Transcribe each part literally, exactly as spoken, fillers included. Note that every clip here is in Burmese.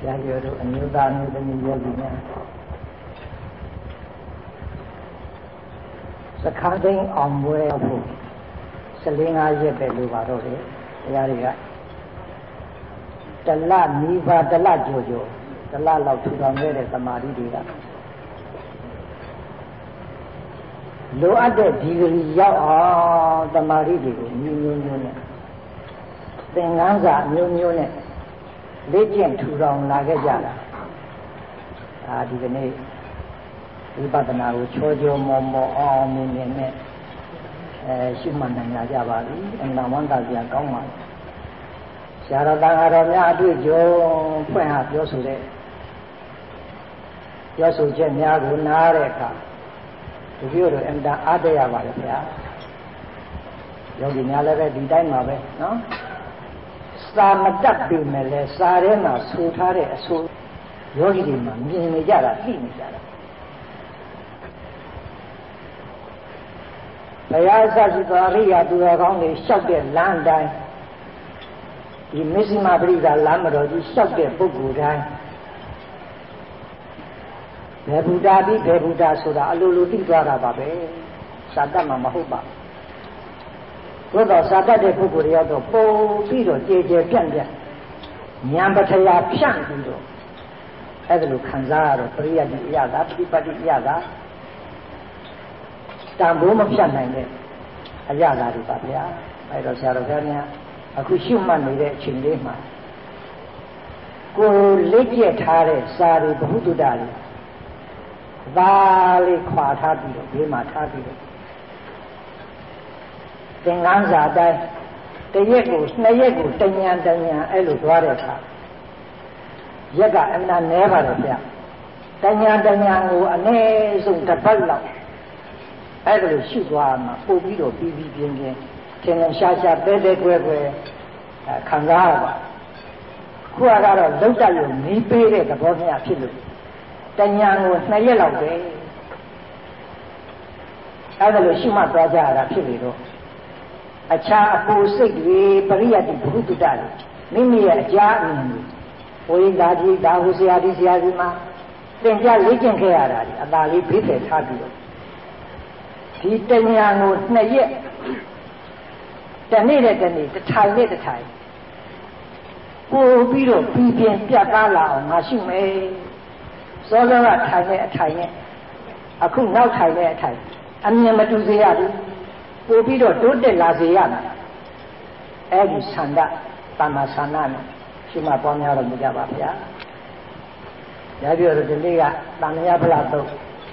ရာကျော်တို့အမျိုးသားမျိုးသမီးယောဂီများစခန်းသိမ်းအောင်ပွဲဖို့ဆလင်း၅ရက်ပဲလိုပါတော့တယ်တရားတွေကတလမိဘတလကျော်ကျော်တလလောက်ထူထောင်ခဲ့တဲ့သမာဓိတွေကလိုအပ်တဲ့ဒီဂရီရောက်အောင်သမာဓိတွေကိုမျိုးမျိုးမျိုးနဲ့သင်္ကန်းစာမျိုးမျိုးနဲ့လေ့ကျင့်ထူထောင်လာခဲ့ကြတာဒါဒီကနေ့ဝိပဿနာကိုချောချောမောမောအောင်မြင်မြင်နဲ့အဲရှုမှတ်နိုင်ကြပါပြီအမှန်ဝန္တာပြန်ကောင်းပါဆရာတော်တန်ခါတော်များအတွေ့အကြုံဖွင့်ဟပြောဆိုတဲ့ပြောဆိုချက်များကိုနားတဲ့အခါဒီလိုတော့အမှန်အားတရပါလေဗျာယောဂီများလည်းပဲဒီတိုင်းမှာပဲနော်စာမတတ်ပြီမဲ့လဲစာထဲမှာဆူထားတဲ့အဆိုယောဂီတွေမှာမြင်နေကြတာသိနေကြတာဘုရားသရှိသောအရိယာသူတော်ကောင်းတွေလျှောက်တဲ့လမ်းတိုင်းဒီမစ္စည်းမပရိသလမ်းမတော်ကြီးလျှောက်တဲ့ပုဂ္ဂိုလ်တိုင်းဘယ်ဘုရားပြီးဘယ်ဘုရားဆိုတာအလိုလိုသိသွားတာပါပဲစာတတ်မှာမဟုတ်ပါသို့တော့စာတတ်တဲ့ပုဂ္ဂိုလ်တွေရောက်တော့ပုံပြီးတော့ကြေကြေပြန့်ပြန့်ဉာဏ်ပထရာဖြန့်ပြီးတော့အဲ့ဒါလိုခံစားရတော့ပရိယတ်တိအရသာပฏิပတ်တိအရသာတန်ဖိုးမဖြတ်နိုင်တဲ့အရသာတွေပါဗျာအဲ့တော့ဆရာတော်ဘုရားများအခုရှုမှတ်နေတဲ့အချိန်လေးမှာကိုလက်ကျက်ထားတဲ့စာတွေဘ ഹു တုတ္တတွေဒါလေးခွာထားပြီးတော့ဘေးမှာထားပြီးတော့သင်္ကန်းစာတိုင်းတရက်ကိုနှစ်ရက်ကိုတညံတညံအဲ့လိုသွားတဲ့အခါရက်ကအမှန်နဲပါတယ်ဗျတညံတညံကိုအနည်းဆုံးတစ်ပတ်လောက်အဲ့ဒါလိုရှုသွားမှာပို့ပြီးတော့ပြီးပြီးပြင်းပြင်းသင်္ကန်းရှားရှားတဲတဲကွဲကွဲခံစားရပါခုကတော့လုံတတ်ရုံမီးပေးတဲ့သဘောများဖြစ်လို့တညံကိုနှစ်ရက်လောက်ပဲအဲ့ဒါလိုရှုမှတ်သွားကြရတာဖြစ်နေတော့အခြားအပူစိတ်တွေပရိယတ်တိဘ ഹു တုတ္တတွေမိမိရဲ့အကြားအမြင်တွေဘုရားဒါကြီးဒါဟုဆရာဒီဆရာကြီးမှာသင်ကြားလေ့ကျင့်ခဲ့ရတာဒီအသာလေးဘေးဖယ်ထားပြီးတော့ဒီတညံကိုနှစ်ရက်တနေ့နဲ့တနေ့တစ်ထိုင်နဲ့တစ်ထိုင်ပို့ပြီးတော့ပြီးပြင်းပြတ်သားလာအောင်ငါရှိမယ်စောစောကထိုင်တဲ့အထိုင်နဲ့အခုနောက်ထိုင်တဲ့အထိုင်အမြင်မတူစေရဘူးပို့ပြီးတော့တိုးတက်လာစေရမယ်အဲ့ဒီဆန္ဒတမ္မာဆန္ဒနဲ့ရှိမှပေါင်းများတော်မူကြပါဗျာရပြောတော့ဒီနေ့ကတန်မြတ်ဖလားတော့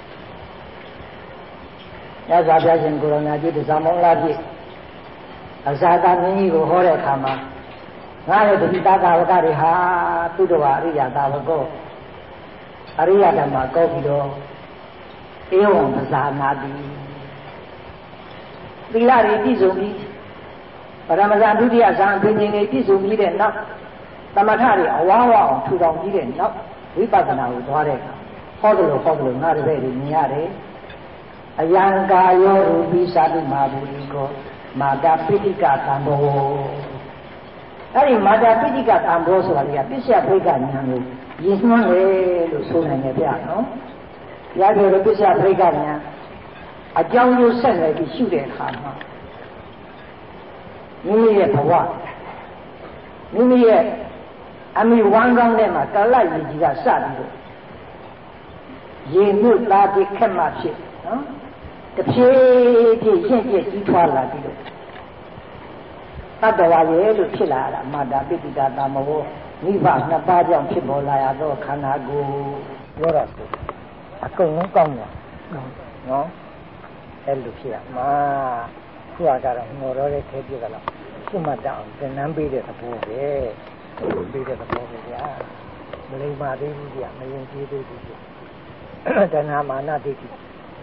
ရသော်ဘုရားရှင်ကိုရဏကြီးတဇမောလာကြီးအဇာတာမင်းကြီးကိုဟောတဲ့အခါမှာငါရဲ့တတိတသာဝကတွေဟာသူတော်ဘာအရိယသာဝကောအရိယဓမ္မကောပြီးတော့ဧဝံပဇာနာတိသီလတွေပြည့်စုံပြီးပရမဇာဒုတိယဇာအပြင်တွေပြည့်စုံပြီးတဲ့နောက်သမထတွေအဝါဝအောင်ထူထောင်ပြီးတဲ့နောက်ဝိပဿနာကိုသွားတဲ့အခါဟောတယ်လို့ဟောတယ်လို့ငါတပည့်တွေမြင်ရတယ်အယံကာယောရူပိသတိမာဘူရိကောမာတာပိဋိကသံဘောအဲ့ဒီမာတာပိဋိကသံဘောဆိုတာကပစ္စယဘိကဉာဏ်ကိုရည်ညွှန်းတယ်လို့ဆိုနိုင်တယ်ဗျာနော်ဘုရားပြောတဲ့ပစ္စယဘိကဉာဏ်အကြောင်းကျိုးဆက်နေပြီးရှုတဲ့အခါမှာမိမိရဲ့ဘဝမိမိရဲ့အမိဝမ်းကောင်းတဲ့မှာကာလရည်ကြီးကစပြီးတော့ရေမှုသားပြီးခက်မှဖြစ်နော်တဖြည်းဖြည်းရှင်းပြကြီးထွားလာပြီးတော့တတ္တဝါရဲ့လို့ဖြစ်လာတာမာတာပိဋိကသမောမိဘနှစ်ပါးကြောင့်ဖြစ်ပေါ်လာရသောခန္ဓာကိုယ်ပြောတာဆိုအကုန်လုံးကောင်းတယ်နော်အဲ့လိုဖြစ်ရမှာခုကတော့ငေါ်တော့တဲ့ခဲပြစ်ကလားရှုမှတ်တအောင်သင်္นานပေးတဲ့သဘောပဲပေးတဲ့သဘောပဲဗျာမလိမ္မာသေးဘူးဗျာမယဉ်ကျေးသေးဘူးဗျာတဏှာမာနဒိဋ္ဌိ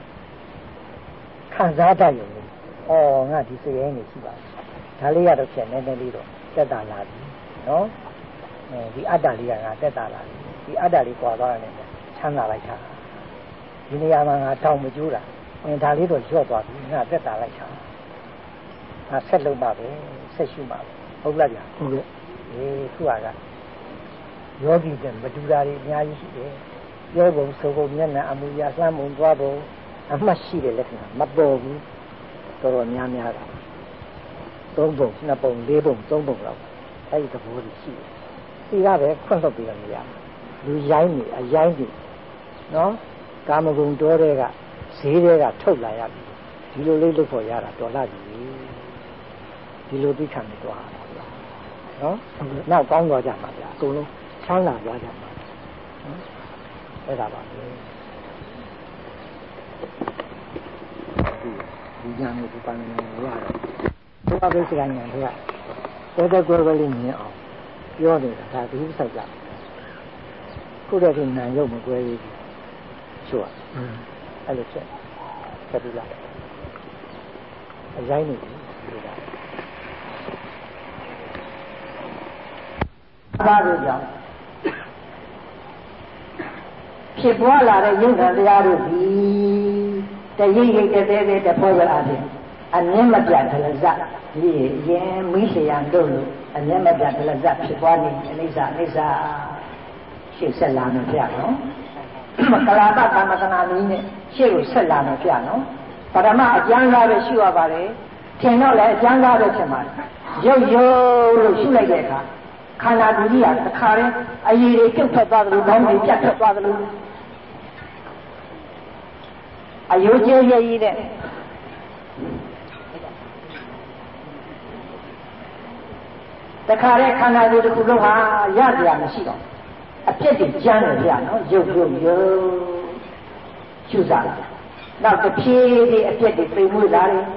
ခံစားတတ်ရုံနဲ့ဩငါဒီစိတ်ရင်းနေရှိပါဒါလေးကတော့ဖြတ်နေနေလေးတော့တက်တာလာပြီနော်အဲဒီအတ္တလေးကငါတက်တာလာပြီဒီအတ္တလေးကွာသွားတယ်ချမ်းသာလိုက်တာဒီနေရာမှာငါတောင်းမကျိုးတာအင်းဒါလေးတော့လျော့သွားပြီငါတက်တာလိုက်တာငါဆက်လုံးပါပဲဆက်ရှိပါပဲဟုတ်လားဗျာဟုတ်ကဲ့အေးခုကယောဂီတဲ့မတူတာတွေအများကြီးရှိတယ်ပြောပုံဆိုပုံမျက်နှာအမူအရာစမ်းပုံသွားပုံအမှတ်ရှိတဲ့လက္ခဏာမပေါ်ဘူးတော်တော်များများတာသုံးပုံနှစ်ပုံလေးပုံသုံးပုံလောက်အဲဒီသဘောကြီးရှိတယ်ဒီကပဲခွင့်လွှတ်ပြီးတော့မရဘူးလူရိုင်းနေအရိုင်းနေနော်ကာမဂုဏ်တော်တွေကဈေးတွေကထုတ်လာရပြီဒီလိုလေးလုပ်ဖို့ရတာတော်လာပြီဒီလိုသိခံနေတော့နော်နောက်ကောင်းသွားကြမှာဗျာအကုန်လုံးချမ်းသာသွားကြမှာနော်အဲ့ဒါပါပဲဒီညာကိုဒီပန်းနေရတယ်ဘုရားကိစ္စကညာတွေကတော်တော်ကိုယ်ကိုယ်လေးမြင်အောင်ပြောနေတာဒါဒီဥစ္စာကြခုတည်းကနာရုပ်မကွဲဘူးချို့အဲ့လိုဖြစ်ဆက်ပြီးလာအရိုင်းနေပြီဒါဘာလို့ကြောင့်ဖြစ်ပွားလာတဲ့ယုံနာတရားတို့ဒီတရိပ်ရိပ်တဲ့တဲ့တဖောရအားဖြင့်အမြင့်မပြတ်ဒလဇတ်ဒီရင်မီးလျံတို့လို့အမြင့်မပြတ်ဒလဇတ်ဖြစ်ပွားနေအိဋ္ဌအိဋ္ဌရှေ့ဆက်လာမယ်ပြနော်ကလာပသမကနာနည်းနဲ့ရှေ့ကိုဆက်လာမယ်ပြနော်ပရမအကျမ်းသားပဲရှိရပါတယ်ထင်တော့လည်းအကျမ်းသားပဲဖြစ်မှာရုပ်ရုပ်လို့ရှိလိုက်တဲ့အခါခန္ဓာဒုတိယတစ်ခါတည်းအရည်တွေပြုတ်ထွက်သွားသလိုဘောင်းတွေပြတ်ထွက်သွားသလိုအယုတ်ကျဲရည်တဲ့တခါတည်းခန္ဓာကိုယ်တစ်ခုလုံးဟာရကြရမရှိတော့အပြစ်တွေကျမ်းတယ်ဗျာနော်ရုပ်ရုပ်ရုပ်ရှုစားလာနောက်တစ်ဖြည်းဖြည်းအပြစ်တွေပိန်မွေးလာတယ်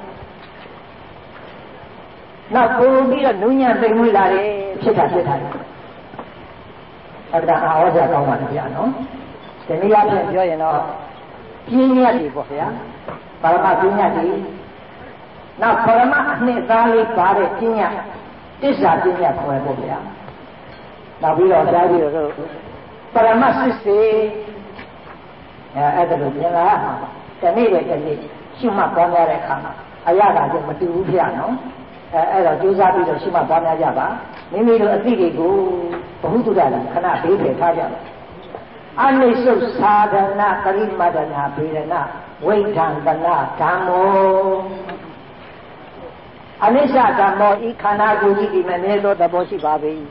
နောက်ပို့ပြီးတော့နုညံ့ပိန်မွေးလာတယ်ဖြစ်တာဖြစ်တာအဲ့ဒါအာဝဇ္ဇကောင်းပါလေဗျာနော်ဒီနေ့အဖြစ်ပြောရင်တော့ပြင်းညတ်တွေပေါ့ဗျာပါရမပြင်းညတ်တွေနောက်ပရမအနှစ်သားလေးပါတဲ့ပြင်းညတ်တစ္ဆာပြင်းညတ်ခေါ်ရပေါ့ဗျာနောက်ပြီးတော့ကြားပြီးတော့ပရမစစ်စေအဲအဲ့ဒါလိုမြင်လာမှာတနေ့တည်းတနေ့ရှုမှတ်ပွားများတဲ့အခါမှာအရသာချင်းမတူဘူးဗျာနော်အဲအဲ့တော့ကြိုးစားပြီးတော့ရှုမှတ်ပွားများကြပါမိမိတို့အသိတွေကိုဘုဟုတုဒ္ဒလာခဏဘေးဖယ်ထားကြပါအနိစ္စသာဒနာပရိမဒနာဘေရဏဝိဓံတနာဓမ္မောအနိစ္စဓမ္မောဤခန္ဓာကိုယ်ကြီးဒီမဲ့မြဲသောသဘောရှိပါပေ၏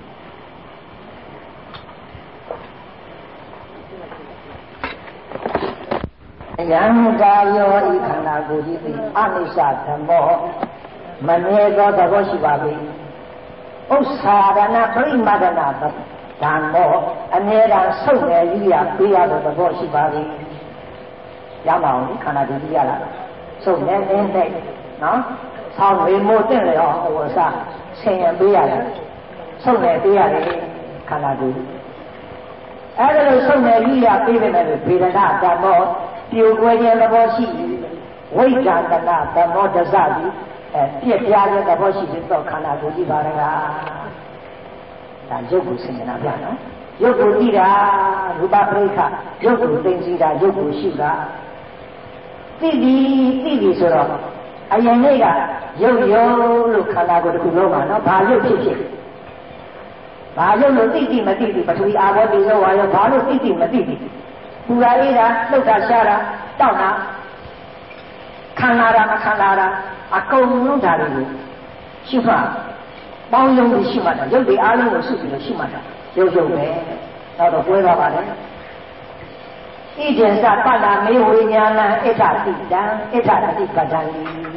ယံကာယောဤခန္ဓာကိုယ်ကြီးသည်အနိစ္စဓမ္မောမမြဲသောသဘောရှိပါပေ၏ဥစ္စာဒနာပရိမဒနာဓမ္မောအမြဲတမ်းဆုတ်နေရရပေးရတဲ့သဘောရှိပါသည်ရမအောင်ဒီခန္ဓာကိုယ်ကြီးရလားဆုတ်နေနေတဲ့နော်ဆောင်းဝေမို့တဲ့လေဟောဟိုအစဆင်ရပေးရတယ်ဆုတ်နေပေးရတယ်ခန္ဓာကိုယ်အဲ့ဒါလို့ဆုတ်နေရရပေးတယ်မယ်ဗေဒနာဓမ္မောပြိုကွဲခြင်းသဘောရှိဝိဒန္တနာဓမ္မောဒဇတိအဲပြည့်ပြားတဲ့သဘောရှိတဲ့ခန္ဓာကိုယ်ကြီးပါလားဒါရုပ်ကိုဆင်နေတာဗျာနော်ရုပ်ကိုကြည့်တာရူပပရိက္ခရုပ်ကိုသိသိတာရုပ်ကိုရှုတာသိပြီသိပြီဆိုတော့အရင်နေ့ကရုပ်ရုပ်လို့ခန္ဓာကိုယ်တစ်ခုလုံးပါနော်ဘာရုပ်ဖြစ်ဖြစ်ဘာရုပ်လို့သိသိမသိသိပထဝီအာဘောတိရောဝါရောဘာလို့သိသိမသိသိပူရာအေးတာလှုပ်တာရှားတာတောက်တာခံလာတာမခံလာတာအကုန်လုံးဓာတ်တွေကိုရှုမှတ်ပေါင်းလုံးပြီးရှုမှတ်တာရုပ်တွေအားလုံးကိုရှုပြီးတော့ရှုမှတ်တာရုပ်ရုပ်ပဲတော့တော့ပွဲသွားပါလေဣဒေသပတ္တမေဝိညာဏဣဋ္ဌတိတံဣဋ္ဌတိပတ္တံ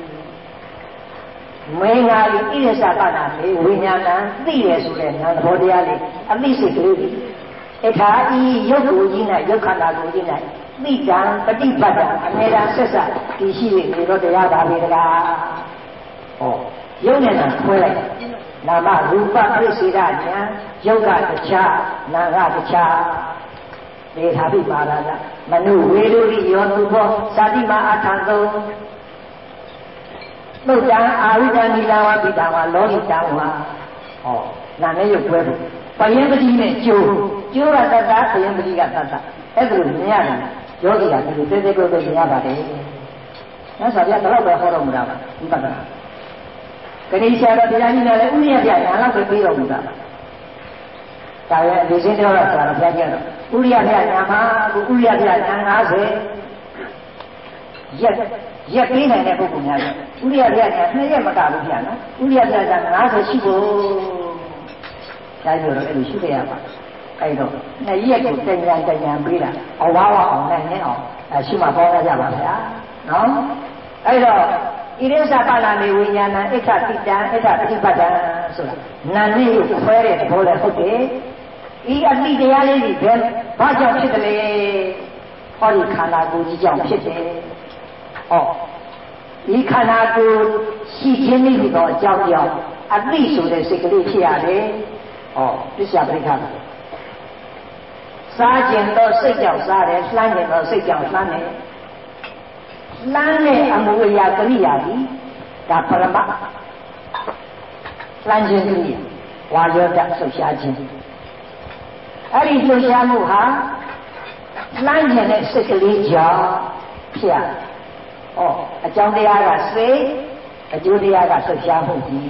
မေငါဤဣဒေသပတ္တမေဝိညာဏသိရဆိုတဲ့နာသဘောတရားလေးအသိစိတ်ကလေးဣဋ္ဌဤရုပ်ကိုကြီး၌ရုပ်ခန္ဓာကိုကြီး၌သိတံပฏิပတ်တံအမြဲတမ်းဆက်ဆက်ဒီရှိနေတော့တရားပါလေတကားဟောရုပ်နဲ့နာခွဲလိုက်နာမရူပပရိစ္ဆေဒဉာဏ်ယုတ်ကတခြားနာကတခြားဒေထာပိပါဒကမနုဝေလူရိယောသူဘောသာတိမအထံသုံးသုတ်တံအာဝိဒနိလာဝပိတံဝါလောဟိတံဝါဟောနာနဲ့ရုပ်ခွဲဖို့ပယံပတိနဲ့ကျိုးကျိုးကတတပယံပတိကတတအဲ့ဒါလိုမြင်ရတယ်ယောဂီကဒီလိုတဲတဲကိုယ်ကိုမြင်ရပါတယ်။နောက်ဆိုပြတော့ပဲဟောတော်မူတာပါဒီပဒနာဂဏိဆရာတော်တရားကြီးနဲ့လည်းဥရိယပြညာလောက်ပဲပြီးတော်မူတာဒါရဲ့ဒီစင်းပြောတော့ဆိုတာဘုရားပြောတော့ဥရိယပြညာမှာအခုဥရိယပြညာ၅၀ရက်ရက်ပေးနိုင်တဲ့ပုဂ္ဂိုလ်များဆိုဥရိယပြညာနှစ်ရက်မကဘူးဗျာနော်ဥရိယပြညာ၅၀ရှိဖို့ဒါပြောတော့အဲ့လိုရှိခဲ့ရပါအဲ့တော့နှစ်ရက်ကိုတញ្ញံတញ្ញံပေးတာအဝါဝအောင်နိုင်နေအောင်အဲရှိမှပေါင်းရကြပါဗျာနော်အဲ့တော့ဣရိစ္ဆပါဠိဝိညာဏဣဋ္ဌတိတံဣဋ္ဌပฏิပတ်တံဆိုတာနာနဲ့ကိုခွဲတဲ့သဘောလည်းဟုတ်တယ်ဤအတိတရားလေးကြီးဘယ်ဘာကြောင့်ဖြစ်တယ်လဲဟောဒီခန္ဓာကိုယ်ကြီးကြောင့်ဖြစ်တယ်ဟောဒီခန္ဓာကိုယ်ရှိခြင်းနည်းတော့အကြောင်းကြောင့်အတိဆိုတဲ့စိတ်ကလေးဖြစ်ရတယ်ဟောပစ္စယပရိက္ခစားခြင်းတော့စိတ်ကြောင့်စားတယ်လှမ်းခြင်းတော့စိတ်ကြောင့်လှမ်းတယ်လှမ်းတဲ့အမူအရာကရိယာကြီးဒါပရမလှမ်းခြင်းကရိယာဝါယောတဆုတ်ရှားခြင်းအဲ့ဒီလှုပ်ရှားမှုဟာလှမ်းခြင်းတဲ့စိတ်ကလေးကြောင့်ဖြစ်ရဩအကြောင်းတရားကစိတ်အကျိုးတရားကလှုပ်ရှားမှုကြီး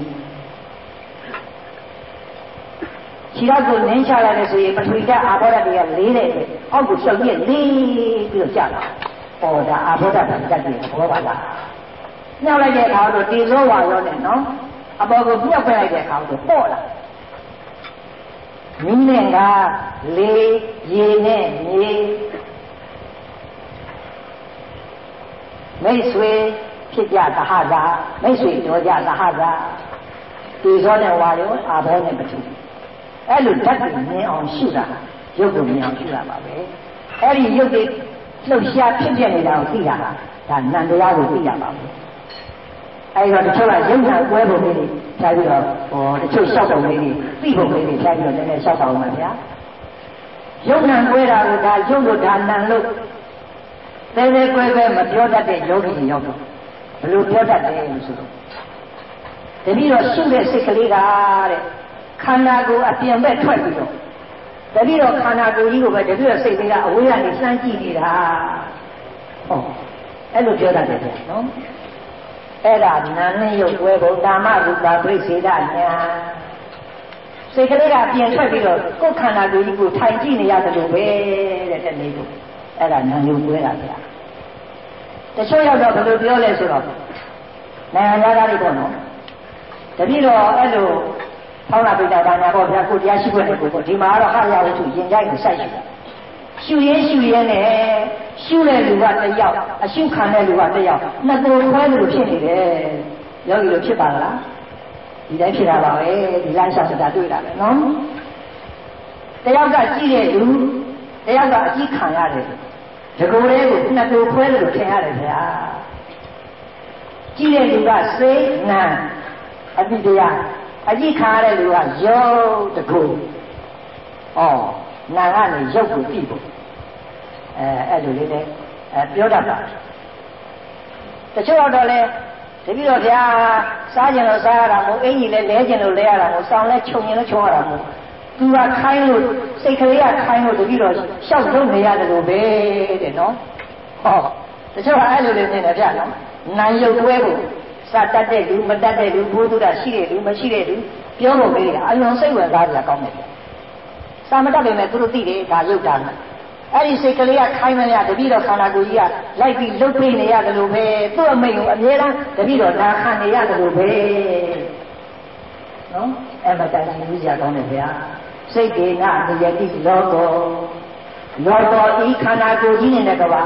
ခြေထောက်ကိုနင်းချလိုက်လို့ဆိုရင်ပထဝီဓာတ်အာဘောဓာတ်တွေကလေးတဲ့အောက်ကိုရှုပ်ပြည့်လေးပြီးတော့ကျလာပေါ်တာအာဘောဓာတ်ဓာတ်တွေဘောပါလားညှောက်လိုက်တဲ့အခါတော့တေဇောဝါရောနဲ့နော်အပေါ်ကိုမြှောက်ပလိုက်တဲ့အခါတော့ပေါ့လာမင်းနဲ့ကလေရေနဲ့မြေမိတ်ဆွေဖြစ်ကြသဟဇာမိတ်ဆွေတော်ကြသဟဇာတေဇောနဲ့ဝါရောအာဘောနဲ့ပထဝီအဲ့လိုဓာတ်ကိုမြင်အောင်ရှုတာရုပ်ကိုမြင်အောင်ရှုတာပါပဲအဲ့ဒီရုပ်တွေလှုပ်ရှားဖြစ်ပြနေတာကိုသိတာဟာဒါနံတရားကိုသိရပါဘူးအဲ့တော့တချို့ကရုပ်နာကွဲပုံလေးတွေဖြားပြီးတော့ဟောတချို့လျှောက်ပုံလေးတွေသိပုံလေးတွေဖြားပြီးတော့နည်းနည်းလျှောက်ပါဦးမယ်ဗျာရုပ်နာကွဲတာကိုဒါရုပ်လို့ဒါနံလို့တဲတဲကွဲကွဲမပြောတတ်တဲ့ယောဂီတွေရောက်တော့ဘယ်လိုပြောတတ်တယ်လို့ဆိုတော့တတိတော့ရှုတဲ့စိတ်ကလေးကတဲ့ခန္ဓာကိုယ်အပြင်ဘက်ထွက်ပြီးတော့တတိတော့ခန္ဓာကိုယ်ကြီးကိုပဲတတိတော့စိတ်လေးကအဝေးကနေလှမ်းကြည့်နေတာဟောအဲ့လိုပြောတတ်တယ်ဗျနော်အဲ့ဒါနာနဲ့ရုပ်ကွဲပုံဓမ္မရူပပရိစ္ဆေဒညာစိတ်ကလေးကအပြင်ထွက်ပြီးတော့ကိုယ်ခန္ဓာကိုယ်ကြီးကိုထိုင်ကြည့်နေရတယ်လို့ပဲတဲ့တနေ့ကိုအဲ့ဒါနာယုတ်ကွဲတာဗျာတချို့ရောက်တော့ဘယ်လိုပြောလဲဆိုတော့နိုင်ငံသားတွေပေါ့နော်တတိတော့အဲ့လိုထောင်းလာပိတာဒါညာပေါ့ဗျာကိုတရားရှိခွင့်နဲ့ကိုပေါ့ဒီမှာကတော့ဟာရဝတ္ထုရင်ကြိုက်ကိုစိုက်ရှိတာရှုရင်းရှုရင်းနဲ့ရှုတဲ့လူကတစ်ယောက်အရှုခံတဲ့လူကတစ်ယောက်နှစ်ကိုယ်ခွဲလို့ဖြစ်နေတယ်ယောဂီလိုဖြစ်ပါလားဒီတိုင်းဖြစ်တာပါပဲဒီလမ်းလျှောက်တာတွေ့တာပဲနော်တစ်ယောက်ကကြည့်တဲ့လူတစ်ယောက်ကအကြည့်ခံရတယ်ဒီကိုယ်လေးကိုနှစ်ကိုယ်ခွဲလို့ထင်ရတယ်ဗျာကြည့်တဲ့လူကစိတ်နာအတိတရားအကြည့်ခံရတဲ့လူကရုပ်တကူဩနာကနေရုပ်ကိုကြည့်ဖို့အဲအဲ့လိုလေးနဲ့အဲပြောတတ်တာတချို့တော့လဲတပည့်တော်ဗျာစားကြလို့စားရတာမဟုတ်အင်ကြီးလဲလဲကြလို့လဲရတာမဟုတ်စောင်းလဲခြုံရင်လဲခြုံရတာမဟုတ်သူကခိုင်းလို့စိတ်ကလေးကခိုင်းလို့တပည့်တော်ရှောက်လို့နေရတယ်လို့ပဲတဲ့နော်ဟောတချို့ကအဲ့လိုလေးနေတယ်ဗျာနော်နာရုပ်တွဲဖို့စတတ်တဲ့လူမတတ်တဲ့လူဘုသူဒ္ဓရှိတဲ့လူမရှိတဲ့လူပြောဖို့ပေးတာအယုံစိတ်ဝင်စားကြကောင်းတယ်စာမတတ်ပေမဲ့သူတို့သိတယ်ဒါရုပ်တာအဲ့ဒီစိတ်ကလေးကခိုင်းမရတပည့်တော်ခန္ဓာကိုယ်ကြီးကလိုက်ပြီးလှုပ်ပေးနေရတယ်လို့ပဲသူ့အမိန့်ကိုအမြဲတမ်းတပည့်တော်နာခံနေရတယ်လို့ပဲနော်အဲ့မတိုင်ဘူးကြကောင်းတယ်ဗျာစိတ်ကေနအယတိလောကောလောကောဤခန္ဓာကိုယ်ကြီးနေတဲ့ကဘာ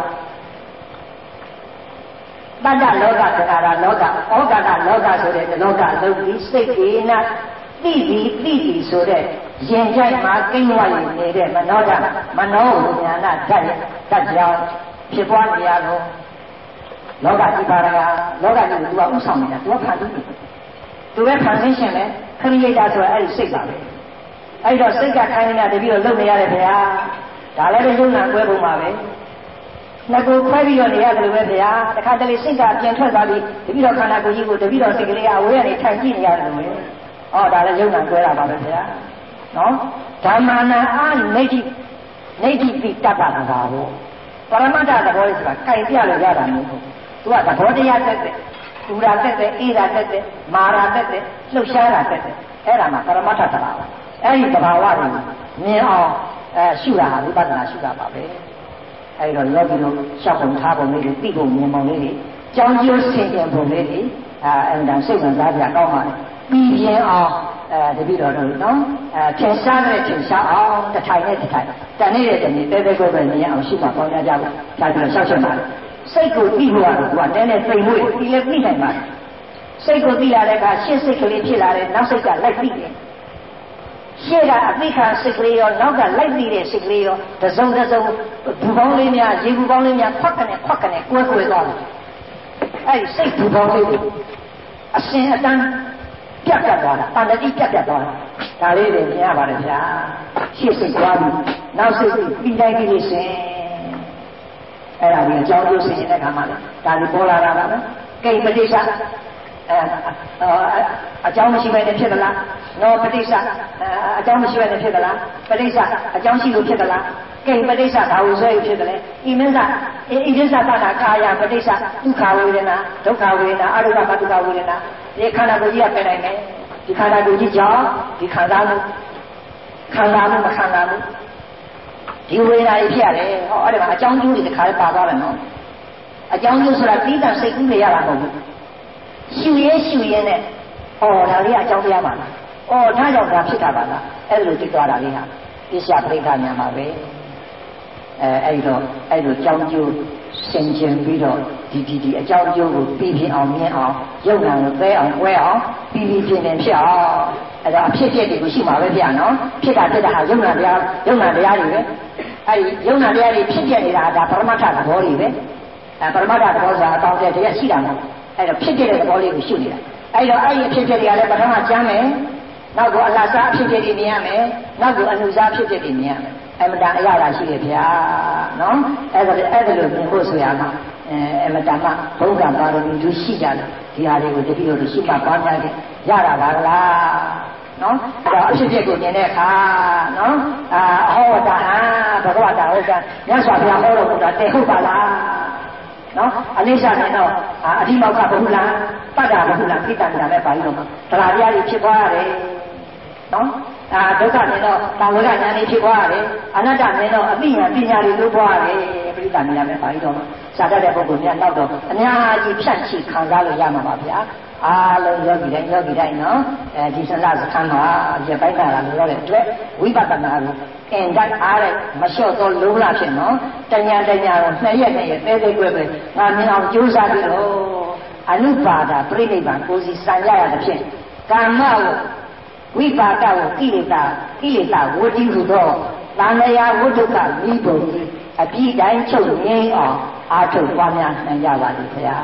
တတ္တလောကသက္ကာရလောကဩကာသလောကဆိုတဲ့လောကလုံးပြီးစိတ်ကေနသိပြီးသိပြီးဆိုတဲ့ရင်ကြိုက်မှာကိန်းဝရနေတဲ့မနောဓာမနောဝိညာဏဓာတ်ဓာတ်ကြောင့်ဖြစ်ပွားနေရတော့လောကဒီပါရကလောကကြီးကသူကဥဆောင်နေတာသူကဖန်တီးနေသူပဲဖန်ဆင်းရှင်ပဲခရိယတာဆိုအဲ့ဒီစိတ်ပါပဲအဲ့တော့စိတ်ကခိုင်းနေတာတပြီးတော့လုံနေရတယ်ခင်ဗျာဒါလည်းပဲယုံနာကွဲပုံပါပဲနှစ်ကိုခွဲပြီးတော့နေရတယ်လို့ပဲခင်ဗျာတခါတလေစိတ်ကပြန်ထွက်သွားပြီးတပြီးတော့ခန္ဓာကိုယ်ကြီးကိုတပြီးတော့စိတ်ကလေးကအဝေးကနေထိုင်ကြည့်နေရတယ်လို့ပဲဩဒါလည်းယုံနာကွဲတာပါပဲခင်ဗျာနော်ဓမ္မနာအာနေတိနေတိပိတ္တပတာကိုပရမတ္ထသဘောလေးဆိုတာကြိုင်ပြလို့ရတာမဟုတ်ဘူးသူကသဘောတရားတက်တဲ့သူရာတက်တဲ့အေးရာတက်တဲ့မာရာတက်တဲ့လှုပ်ရှားတာတက်တဲ့အဲ့ဒါမှပရမတ္ထသဘောအဲ့ဒီသဘာဝတွေမြင်အောင်အဲရှုတာဟာဝိပဿနာရှုတာပါပဲအဲ့တော့ယောဂီတို့ရှောက်ပုံထားပုံလေးတွေသိပုံမြင်ပုံလေးတွေကြောင်းကျိုးဆင်ခြင်ပုံလေးတွေအဲအဲ့ဒါစိတ်ဝင်စားကြကောင်းပါလေပြီးပြင်းအောင်အဲတပိတော်တို့နော်အဲထင်ရှားတဲ့ထင်ရှားအောင်တစ်ထိုင်နဲ့တစ်ထိုင်တန်နေတဲ့တနေ့တဲတဲကိုပဲမြင်အောင်ရှုမှပေါင်းကြကြဖို့ဒါပြီးတော့ရှောက်ချက်ပါလေစိတ်ကိုသိဖို့ကတော့ကတဲနဲ့သိမှုဒီလည်းသိနိုင်ပါစိတ်ကိုသိရတဲ့အခါရှင်းစိတ်ကလေးဖြစ်လာတယ်နောက်စိတ်ကလိုက်သိတယ်ရှေ့ကအသိခံစိတ်ကလေးရောနောက်ကလိုက်သိတဲ့စိတ်ကလေးရောတစုံတစုံဘူပေါင်းလေးများရေဘူပေါင်းလေးများခွက်ကနေခွက်ကနေကွဲကွဲသွားတယ်အဲ့ဒီစိတ်ဘူပေါင်းလေးတွေအရှင်အတန်းပြတ်ပြတ်သွားတာတန်တတိပြတ်ပြတ်သွားတာဒါလေးတွေမြင်ရပါတယ်ဗျာရှေ့စိတ်သွားပြီးနောက်စိတ်ပြီးတိုင်းပြီးလို့ရှင်အဲ့ဒါကြီးအကြောင်းကျိုးဆင်ခြင်တဲ့ခါမှာလေဒါလေးပေါ်လာတာပါပဲကိပတိစ္ဆာအဲအကြောင်းမရှိဘဲနဲ့ဖြစ်သလားနောပတိစ္ဆာအကြောင်းမရှိဘဲနဲ့ဖြစ်သလားပတိစ္ဆာအကြောင်းရှိလို့ဖြစ်သလားကိပတိစ္ဆာဘာလို့ဆွဲဖြစ်တယ်လဲဣမစ္ဆာဣဒစ္ဆာတတာကာယပတိစ္ဆာဒုက္ခဝေဒနာဒုက္ခဝေဒနာအရုပပဒုက္ခဝေဒနာဒီခန္ဓာကိုယ်ကြီးကပြနိုင်မယ်ဒီခန္ဓာကိုယ်ကြီးကြောင့်ဒီခံစားမှုခံစားမှုမခံစားမှုဒီဝေဒနာကြီးဖြစ်ရတယ်ဟောအဲ့ဒါကအကြောင်းကျိုးတွေတစ်ခါလေးပါသွားတယ်နော်အကြောင်းကျိုးဆိုတာပြီးတာစိတ်ကူးနေရတာမဟုတ်ဘူးရှူရဲရှူရဲနဲ့ဩဒါလေးအကြောင်းတရားပါလားဩဒါကြောင့်ဒါဖြစ်တာပါလားအဲ့လိုသိသွားတာလေးဟာပစ္စယပရိက္ခညာမှာပဲအဲအဲ့တော့အဲ့လိုကြောင်းကျိုးဆင်ခြင်ပြီးတော့ဒီဒီဒီအကြောင်းကျိုးကိုပြီးပြင်းအောင်မြင်အောင်ရုပ်နာကိုသဲအောင်ကွဲအောင်ပြီးပြီးပြင်းပြင်းဖြစ်အောင်အဲ့တော့အဖြစ်ဖြစ်တွေကိုရှိမှာပဲဗျာနော်ဖြစ်တာဖြစ်တာဟာရုပ်နာတရားရုပ်နာတရားတွေပဲအဲ့ဒီရုပ်နာတရားတွေဖြစ်ပြနေတာဒါပရမတ္ထသဘောတွေပဲအဲပရမတ္ထသဘောဆိုတာအတောင်တဲ့တရားရှိတာမဟုတ်အဲ့တော့ဖြစ်ပြတဲ့သဘောလေးကိုရှုနေတာအဲ့တော့အဲ့ဒီအဖြစ်ပြတွေကလည်းပထမကျမ်းမယ်နောက်ကအလတ်စားအဖြစ်ပြတွေမြင်ရမယ်နောက်ကအနုစားဖြစ်ပြတွေမြင်ရမယ်အမတန်အရသာရှိတယ်ဗျာနော်အဲ့ဒါအဲ့ဒါလိုမြင်ဖို့ဆိုရမှာအဲအမတန်မှဘုရားပါရမီတို့ရှိကြတယ်ဒီဟာလေးကိုတတိယတို့ရှိမှပွားများတယ်ရတာပါကလားနော်အဲ့တော့အဖြစ်ပြကိုမြင်တဲ့အခါနော်အာအဟောတာဟာဘဂဝတာဟုတ်ကမြတ်စွာဘုရားဟောတော်မူတာတည်ဟုတ်ပါလားနော်အနိစ္စနဲ့တော့အဓိမောက္ခဘုလားတတ္တဘုလားခိတ္တနာနဲ့ပါဠိတော်မှာတရားတရားတွေဖြစ်သွားရတယ်နော်အာဒုက္ခနဲ့တော့တာဝေကဉာဏ်တွေဖြစ်သွားရတယ်အနတ္တနဲ့တော့အသိဉာဏ်ပညာတွေတိုးသွားရတယ်ပရိသတ်များနဲ့ပါဠိတော်မှာစာတတ်တဲ့ပုဂ္ဂိုလ်များတော့တော့အများကြီးဖြတ်ချိခံစားလို့ရမှာပါဗျာအားလုံးယောဂီတိုင်းယောဂီတိုင်းနော်အဲဒီစလစခန်းမှာရပိုက်တာလာလို့ရတဲ့အတွက်ဝိပဿနာကိုအင်တိုက်အားတဲ့မလျှော့တော့လုံးလာဖြစ်နော်တညာတညာတော့နှစ်ရက်နဲ့ရက်သေးသေးကွဲပဲငါမြင်အောင်ကြိုးစားပြီးတော့အနုပါဒပြိဋိဘံကိုစီစံရရတဲ့ဖြင့်ကာမကိုဝိပါဒကိုကိလေသာကိလေသာဝဋ္ဌိဟုသောသံဃာဝဋ္ဌကမိဘုံကြီးအပြည့်တိုင်းချုပ်ငြိမ်းအောင်အားထုတ်ပွားများနိုင်ကြပါလိမ့်ခင်ဗျာ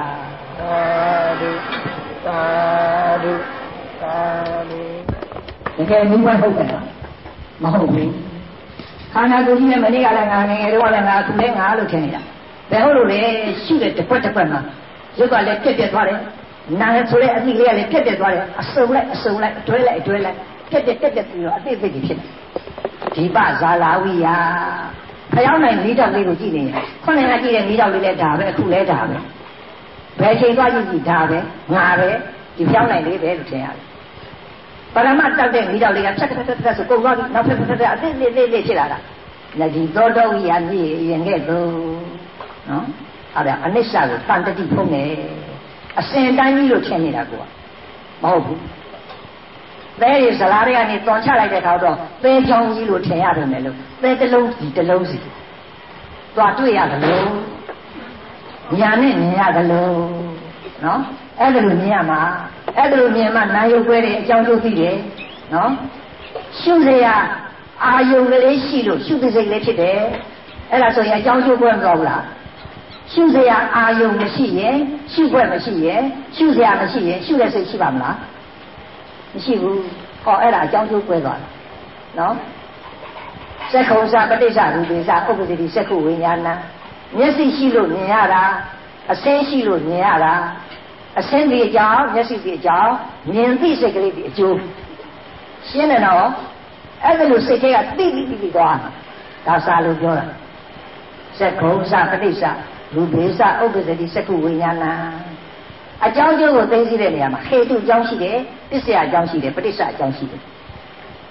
သာဓုသာဓုတကယ်မိဘဟုတ်တယ်မဟုတ်ဘူးခန္ဓာကိုယ်ကြီးနဲ့မနေ့ကလည်းငါငယ်ငယ်တော့လည်းငါခုလည်းငါလို့ထင်နေတာဘယ်ဟုတ်လို့လဲရှုတဲ့တစ်ခွက်တစ်ခွက်မှာရုပ်ကလည်းပြက်ပြက်သွားတယ်နားဆိုတဲ့အသည့်လေးကလည်းပြက်ပြက်သွားတယ်အစုံလိုက်အစုံလိုက်အတွဲလိုက်အတွဲလိုက်ပြက်ပြက်ပြက်ပြက်ပြီးတော့အသည့်အသည့်ကြီးဖြစ်တယ်ဒီပဇာလာဝိယဖျောင်းနိုင်မိတော့လေးကိုကြည့်နေရင်ခုနကကြည့်တဲ့မိတော့လေးလည်းဒါပဲအခုလည်းဒါပဲဘယ်ချိန်သွားကြည့်ကြည့်ဒါပဲငါပဲဒီဖျောင်းနိုင်လေးပဲလို့ထင်ရတယ်ပရမတ်တောက်တဲ့မိတော့လေးကဖြတ်ဖြတ်ဖြတ်ဖြတ်ဆိုကုန်သွားပြီနောက်ဖြတ်ဖြတ်ဖြတ်အသည့်လေးလေးလေးဖြစ်လာတာလက်ဒီသောတော်ဝိယမြည်ရင်ခဲ့သူနော်အဲ့ဒါအနိစ္စကိုတန်တတိဖုံးနေအစင်တိုင်းကြီးလို့ထင်နေတာကွာမဟုတ်ဘူးသဲရဇလားတွေကနေတွန်ချလိုက်တဲ့ခါတော့သဲချောင်းကြီးလို့ထင်ရတယ်မယ်လို့သဲတစ်လုံးစီတစ်လုံးစီသွားတွေ့ရတယ်လို့ညာနဲ့မြင်ရတယ်လို့နော်အဲ့ဒါလိုမြင်ရမှာအဲ့ဒါလိုမြင်မှနာယုတ်ွဲတဲ့အကြောင်းကျိုးသိတယ်နော်ရှုစရာအာယုံကလေးရှိလို့ရှုသိစိတ်လေးဖြစ်တယ်အဲ့ဒါဆိုရင်အကြောင်းကျိုးကွဲမသွားဘူးလားရှုစရာအာယုံမရှိရင်ရှုွက်မရှိရင်ရှုစရာမရှိရင်ရှုတဲ့စိတ်ရှိပါမလားမရှိဘူးဟောအဲ့ဒါအကြောင်းကျိုးကွဲသွားတယ်နော်စက္ခုံစပဋိစ္စရူပိစဥပ္ပဒတိစက္ခုဝိညာဏမျက်စိရှိလို့မြင်ရတာအစင်းရှိလို့မြင်ရတာအစင်းဒီအကြောင်းမျက်စိဒီအကြောင်းမြင်သိစိတ်ကလေးဒီအကျိုးရှင်းတယ်နော်အဲ့ဒါလို့စိတ်ကတိတိတိတိသွားတာဒါစာလို့ပြောတာစက္ခုံစပဋိစ္စရူပိစဥပ္ပဒတိစက္ခုဝိညာဏအကြောင်းကျိုးကိုသိသိတဲ့နေရာမှာဟေတုအကြောင်းရှိတယ်ပစ္စယအကြောင်းရှိတယ်ပဋိစ္စအကြောင်းရှိတယ်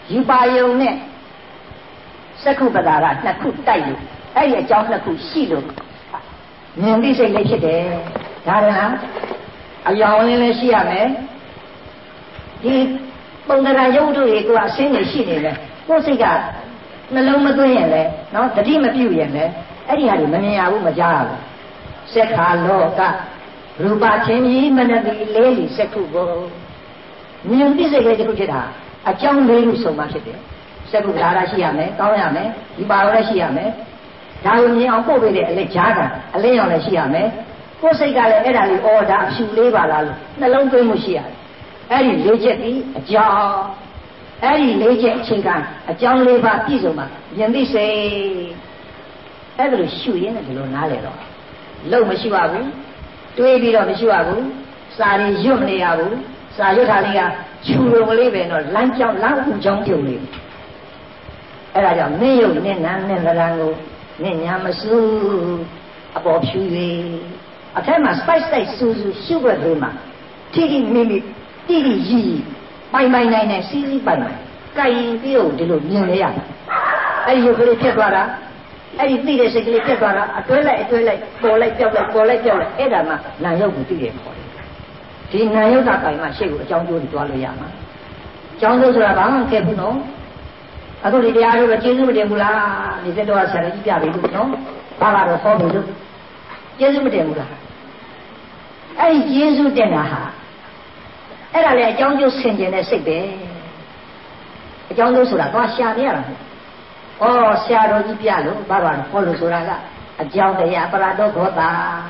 ယူပါယုံနဲ့စက္ခုပဒါကနှစ်ခုတိုက်လို့အဲ့ဒီအကြောင်းနှစ်ခုရှိလို့မြင်သိစိတ်လေးဖြစ်တယ်ဒါရလားအယောင်လေးလည်းရှိရမယ်ဒီပုံသဏ္ဍာန်ရုပ်တို့တွေကကအရှင်းနေရှိနေတယ်ကိုယ်စိတ်ကနှလုံးမသွင်းရင်လည်းနော်တတိမပြုတ်ရင်လည်းအဲ့ဒီဟာတွေမမြင်ရဘူးမကြားရဘူးစက္ခာလောကရူပချင်းကြီးမနတိလေးလီစက္ခုကိုမြင်သိစိတ်လေးတစ်ခုဖြစ်တာအကြောင်းလေးခုစုံမှဖြစ်တယ်စက္ခုပဒါရရှိရမယ်ကောင်းရမယ်ဒီပါရောလည်းရှိရမယ်ဒါကိုမြင်အောင်ပို့ပေးတဲ့အလေးကြားတာအလေးအောင်လည်းရှိရမယ်ကိုယ်စိတ်ကလည်းအဲ့ဒါလေးအော်ဒါအဖြူလေးပါလားလို့နှလုံးသွင်းမှုရှိရတယ်အဲ့ဒီလေးချက်ဒီအကြောင်းအဲ့ဒီလေးချက်အချိန်ကအကြောင်းလေးပါပြည့်စုံမှာမြင်သိစိတ်အဲ့ဒါလိုရှုရင်းနဲ့ဒီလိုနားလေတော့လုံးမရှိပါဘူးတွေးပြီးတော့မရှိပါဘူးစာရင်ရွတ်မနေရဘူးစာရွတ်တာလေးကခြူလုံးလေးပဲတော့လမ်းကြောင်းလမ်းဥကြောင်းပြုံလေးအဲ့ဒါကြောင့်နင်းရုပ်နင်းနာနင်းလန်းကိုနင်းညာမစုအပေါ်ဖြူ၍အထက်မှာ spice တိုက်စူးစူးရှုွက်လေးမှာထိထိမိမိတိတိရီရီပိုင်ပိုင်နိုင်နိုင်စီးစီးပိုင်ပိုင်ကြိုင်ပြီးတော့ဒီလိုမြင်လေရအဲ့ဒီရုပ်ကလေးဖြစ်သွားတာအဲ့ဒီသိတဲ့စိတ်ကလေးပြတ်သွားတာအတွဲလိုက်အတွဲလိုက်ပေါ်လိုက်ပြောက်လိုက်ပေါ်လိုက်ပြောက်လိုက်အဲ့ဒါမှနာယုတ်ကိုသိတယ်ခေါ်တယ်ဒီနာယုတ်ကပိုင်မှရှေ့ကိုအကြောင်းကျိုးတွေတွားလို့ရမှာအကြောင်းကျိုးဆိုတာဘာမှမခဲ့ဘူးနော်အခုဒီတရားတို့ကကျေးဇူးမတင်ဘူးလားဒီစက်တော်ဆရာကြီးပြပြီလို့နော်ဘာကတော့ဟောပြီလို့ကျေးဇူးမတင်ဘူးလားအဲ့ဒီကျေးဇူးတင်တာဟာအဲ့ဒါလေအကြောင်းကျိုးဆင်ခြင်တဲ့စိတ်ပဲအကြောင်းကျိုးဆိုတာသွားရှာပြရတာဩဆရာတော်ကြီးပြလို့ဘာပါလို့ဟောလို့ဆိုတာကအကြောင်းတရားပရတောဘောတာ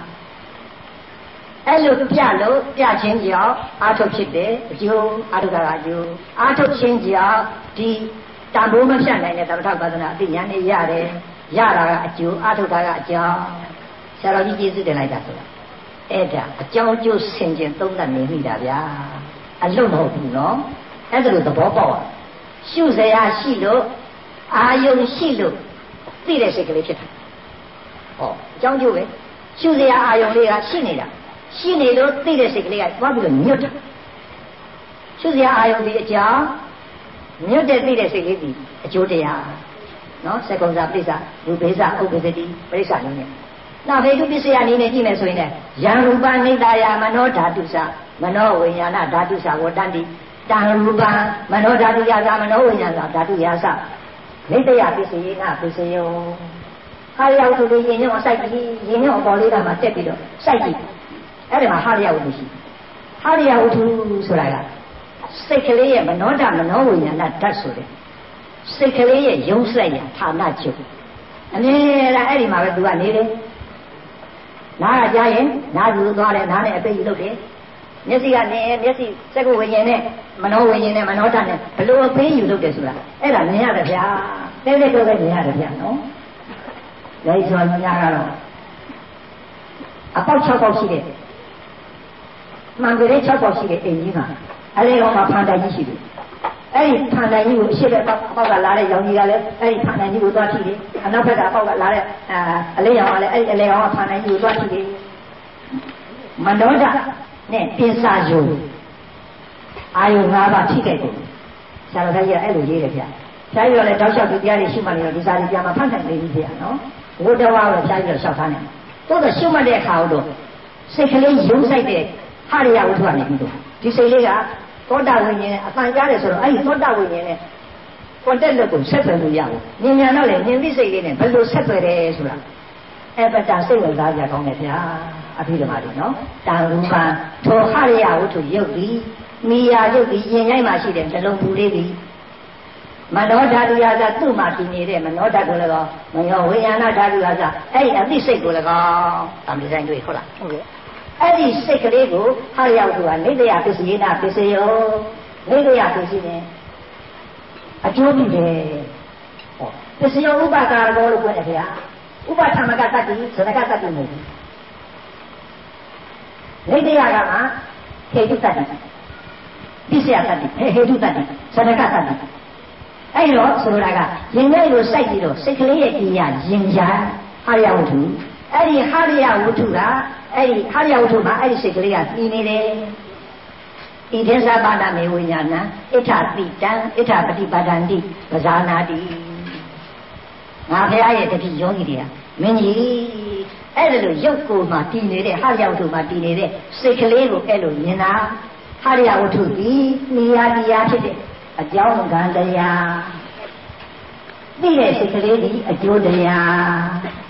အဲ့လိုပြလို့ပြချင်းကြောင့်အာထုတ်ဖြစ်တယ်အကျိုးအာထုတ်တာကအကျိုးအာထုတ်ချင်းကြောင့်ဒီတန်ဖိုးမဖြတ်နိုင်တဲ့သမထပဒနာအသိဉာဏ်နဲ့ရတယ်ရတာကအကျိုးအာထုတ်တာကအကြောင်းဆရာတော်ကြီးကျေးဇူးတင်လိုက်တာဆိုတာအဲ့ဒါအကြောင်းအကျိုးဆင်ခြင်သုံးသပ်နေမိတာဗျာအလုံးမဟုတ်ဘူးနော်အဲ့ဒါလိုသဘောပေါက်ရှုစရာရှိလို့အာယုံရှိလို့သိတဲ့စိတ်ကလေးဖြစ်တာဟောအကြောင်းကျိုးပဲရှုစရာအာယုံလေးကရှိနေတာရှိနေလို့သိတဲ့စိတ်ကလေးကသွားပြီးတော့ညွတ်တာရှုစရာအာယုံဒီအကြောင်းညွတ်တဲ့သိတဲ့စိတ်လေးဒီအကျိုးတရားနော်စကုံစာပိစ္ဆရူပိစ္ဆဥပ္ပဇ္ဇတိပရိစ္ဆာနည်းနဲ့နောက်ဘေတုပစ္စယနည်းနဲ့ကြည့်မယ်ဆိုရင်လည်းယံရူပနိတယမနောဓာတုစမနောဝိညာဏဓာတုစဝတ္တန္တိတံရူပမနောဓာတုယသမနောဝိညာဏဓာတုယသနိတယပစ္စယေနပစ္စယောဟာရယဝတ္ထုတွေရင်ညောင်းစိုက်ပြီးရင်ညောင်းအပေါ်လေးကမှတက်ပြီးတော့စိုက်ကြည့်အဲ့ဒီမှာဟာရယဝတ္ထုရှိဟာရယဝတ္ထုဆိုတာကစိတ်ကလေးရဲ့မနောဓာမနောဝိညာဏဓာတ်ဆိုတဲ့စိတ်ကလေးရဲ့ယုံဆိုင်ရာဌာနချုပ်အမြဲတမ်းအဲ့ဒီမှာပဲသူကနေတယ်နားကကြားရင်နားယူသွားတယ်နားနဲ့အပိတ်ယူလုပ်တယ်မျက်စိကနေမျက်စိစက္ကုဝိညာဉ်နဲ့မနောဝိညာဉ်နဲ့မနောဓာတ်နဲ့ဘလို့အပိတ်ယူလုပ်တယ်ဆိုတာအဲ့ဒါမြင်ရတယ်ဗျာတဲတဲတော့ပဲမြင်ရတယ်ဗျာနော်ဒါဆိုရင်ညာကတော့အပေါက်၆ပေါက်ရှိတယ်မှန်ကြဲ၆ပေါက်ရှိတဲ့အိမ်ကြီးမှာအလေးကောင်မှာဖန်တိုင်ကြီးရှိတယ်အဲ့ဒီဖန်တိုင်ကြီးကိုအရှိတဲ့အပေါက်ကလာတဲ့ရောင်ကြီးကလည်းအဲ့ဒီဖန်တိုင်ကြီးကိုသွားထိတယ်အနောက်ဘက်ကအပေါက်ကလာတဲ့အအလေးရောင်ကလည်းအဲ့ဒီအလေးကောင်ကဖန်တိုင်ကြီးကိုသွားထိတယ်မနောဓာတ်နဲ့ပိစာယုံအာယု၅ပါးထိခဲ့တယ်ဆရာတော်ကြီးကအဲ့လိုရေးတယ်ဗျာဆရာကြီးကလည်းတောက်လျှောက်ဒီတရားတွေရှုမှတ်နေတော့ဒီစာတွေပြန်မှဖတ်နိုင်နေပြီဗျာနော်ဝိတဝါကိုဆရာကြီးကလျှောက်ထားတယ်တိုးတော့ရှုမှတ်တဲ့အခါတော့စိတ်ကလေးယုံဆိုင်တဲ့ဟာရယဝတ္ထုကနေပြီးတော့ဒီစိတ်လေးကသောတာဝိညာဉ်နဲ့အပန်ကြားတယ်ဆိုတော့အဲ့ဒီသောတာဝိညာဉ်နဲ့ကွန်တက်လက်ကိုဆက်သွယ်လို့ရဘူးဉာဏ်ဉာဏ်တော့လေဉာဏ်သိစိတ်လေးနဲ့ဘယ်လိုဆက်သွယ်တယ်ဆိုတာအဲ့ပတ္တစိတ်ဝင်စားကြကောင်းတယ်ဗျာအဘိဓမ္မာတွေနော်တန်ရူပံထောဟရယဝတ္ထုယုတ်သည်မိယာယုတ်သည်ယင်ရိုက်မှရှိတဲ့နှလုံးဘူးလေးသည်မနောဓာတုယသသူ့မှာတည်နေတဲ့မနောဓာတ်ကိုလည်းကောမယောဝိညာဏဓာတုယသအဲ့ဒီအသိစိတ်ကိုလည်းကောအမှန်တိုင်းတွေ့ဟုတ်လားဟုတ်ကဲ့အဲ့ဒီစိတ်ကလေးကိုဟာရရောက်သူကနိတယပစ္စယေနာပစ္စယောနိတယပစ္စည်းနဲ့အကျိုးပြုတယ်ဟောပစ္စယောဥပကာရဘောလို့ပြောတယ်ခင်ဗျာဥပသမကတ္တိဇနကတ္တိမဟုတ်ဘူးနိတယကမှဟေတုတ္တိပစ္စယတ္တိဟေတုတ္တိဇနကတ္တိအဲ့တော့ဆိုလိုတာကရင်ထဲလိုစိုက်ပြီးတော့စိတ်ကလေးရဲ့တရားရင်ရှားဟာရဝတ္ထုအဲ့ဒီဟာရယဝတ္ထုကအဲ့ဒီဟာရယဝတ္ထုမှာအဲ့ဒီစိတ်ကလေးကပြီးနေတယ်ဣတိသဘာနာမေဝိညာဏဣထတိတံဣထပฏิပါဒံတိပဇာနာတိငါဘုရားရဲ့တတိယောဂီတွေကမင်းကြီးအဲ့ဒါလို့ရုပ်ကိုယ်မှာတည်နေတဲ့ဟာရဝတ္ထုမှာတည်နေတဲ့စိတ်ကလေးကိုအဲ့လိုမြင်တာဟာရဝတ္ထုပြီးနေရာတရားဖြစ်တဲ့အကြောင်းကံတရားသိတဲ့စိတ်ကလေးဒီအကျိုးတရား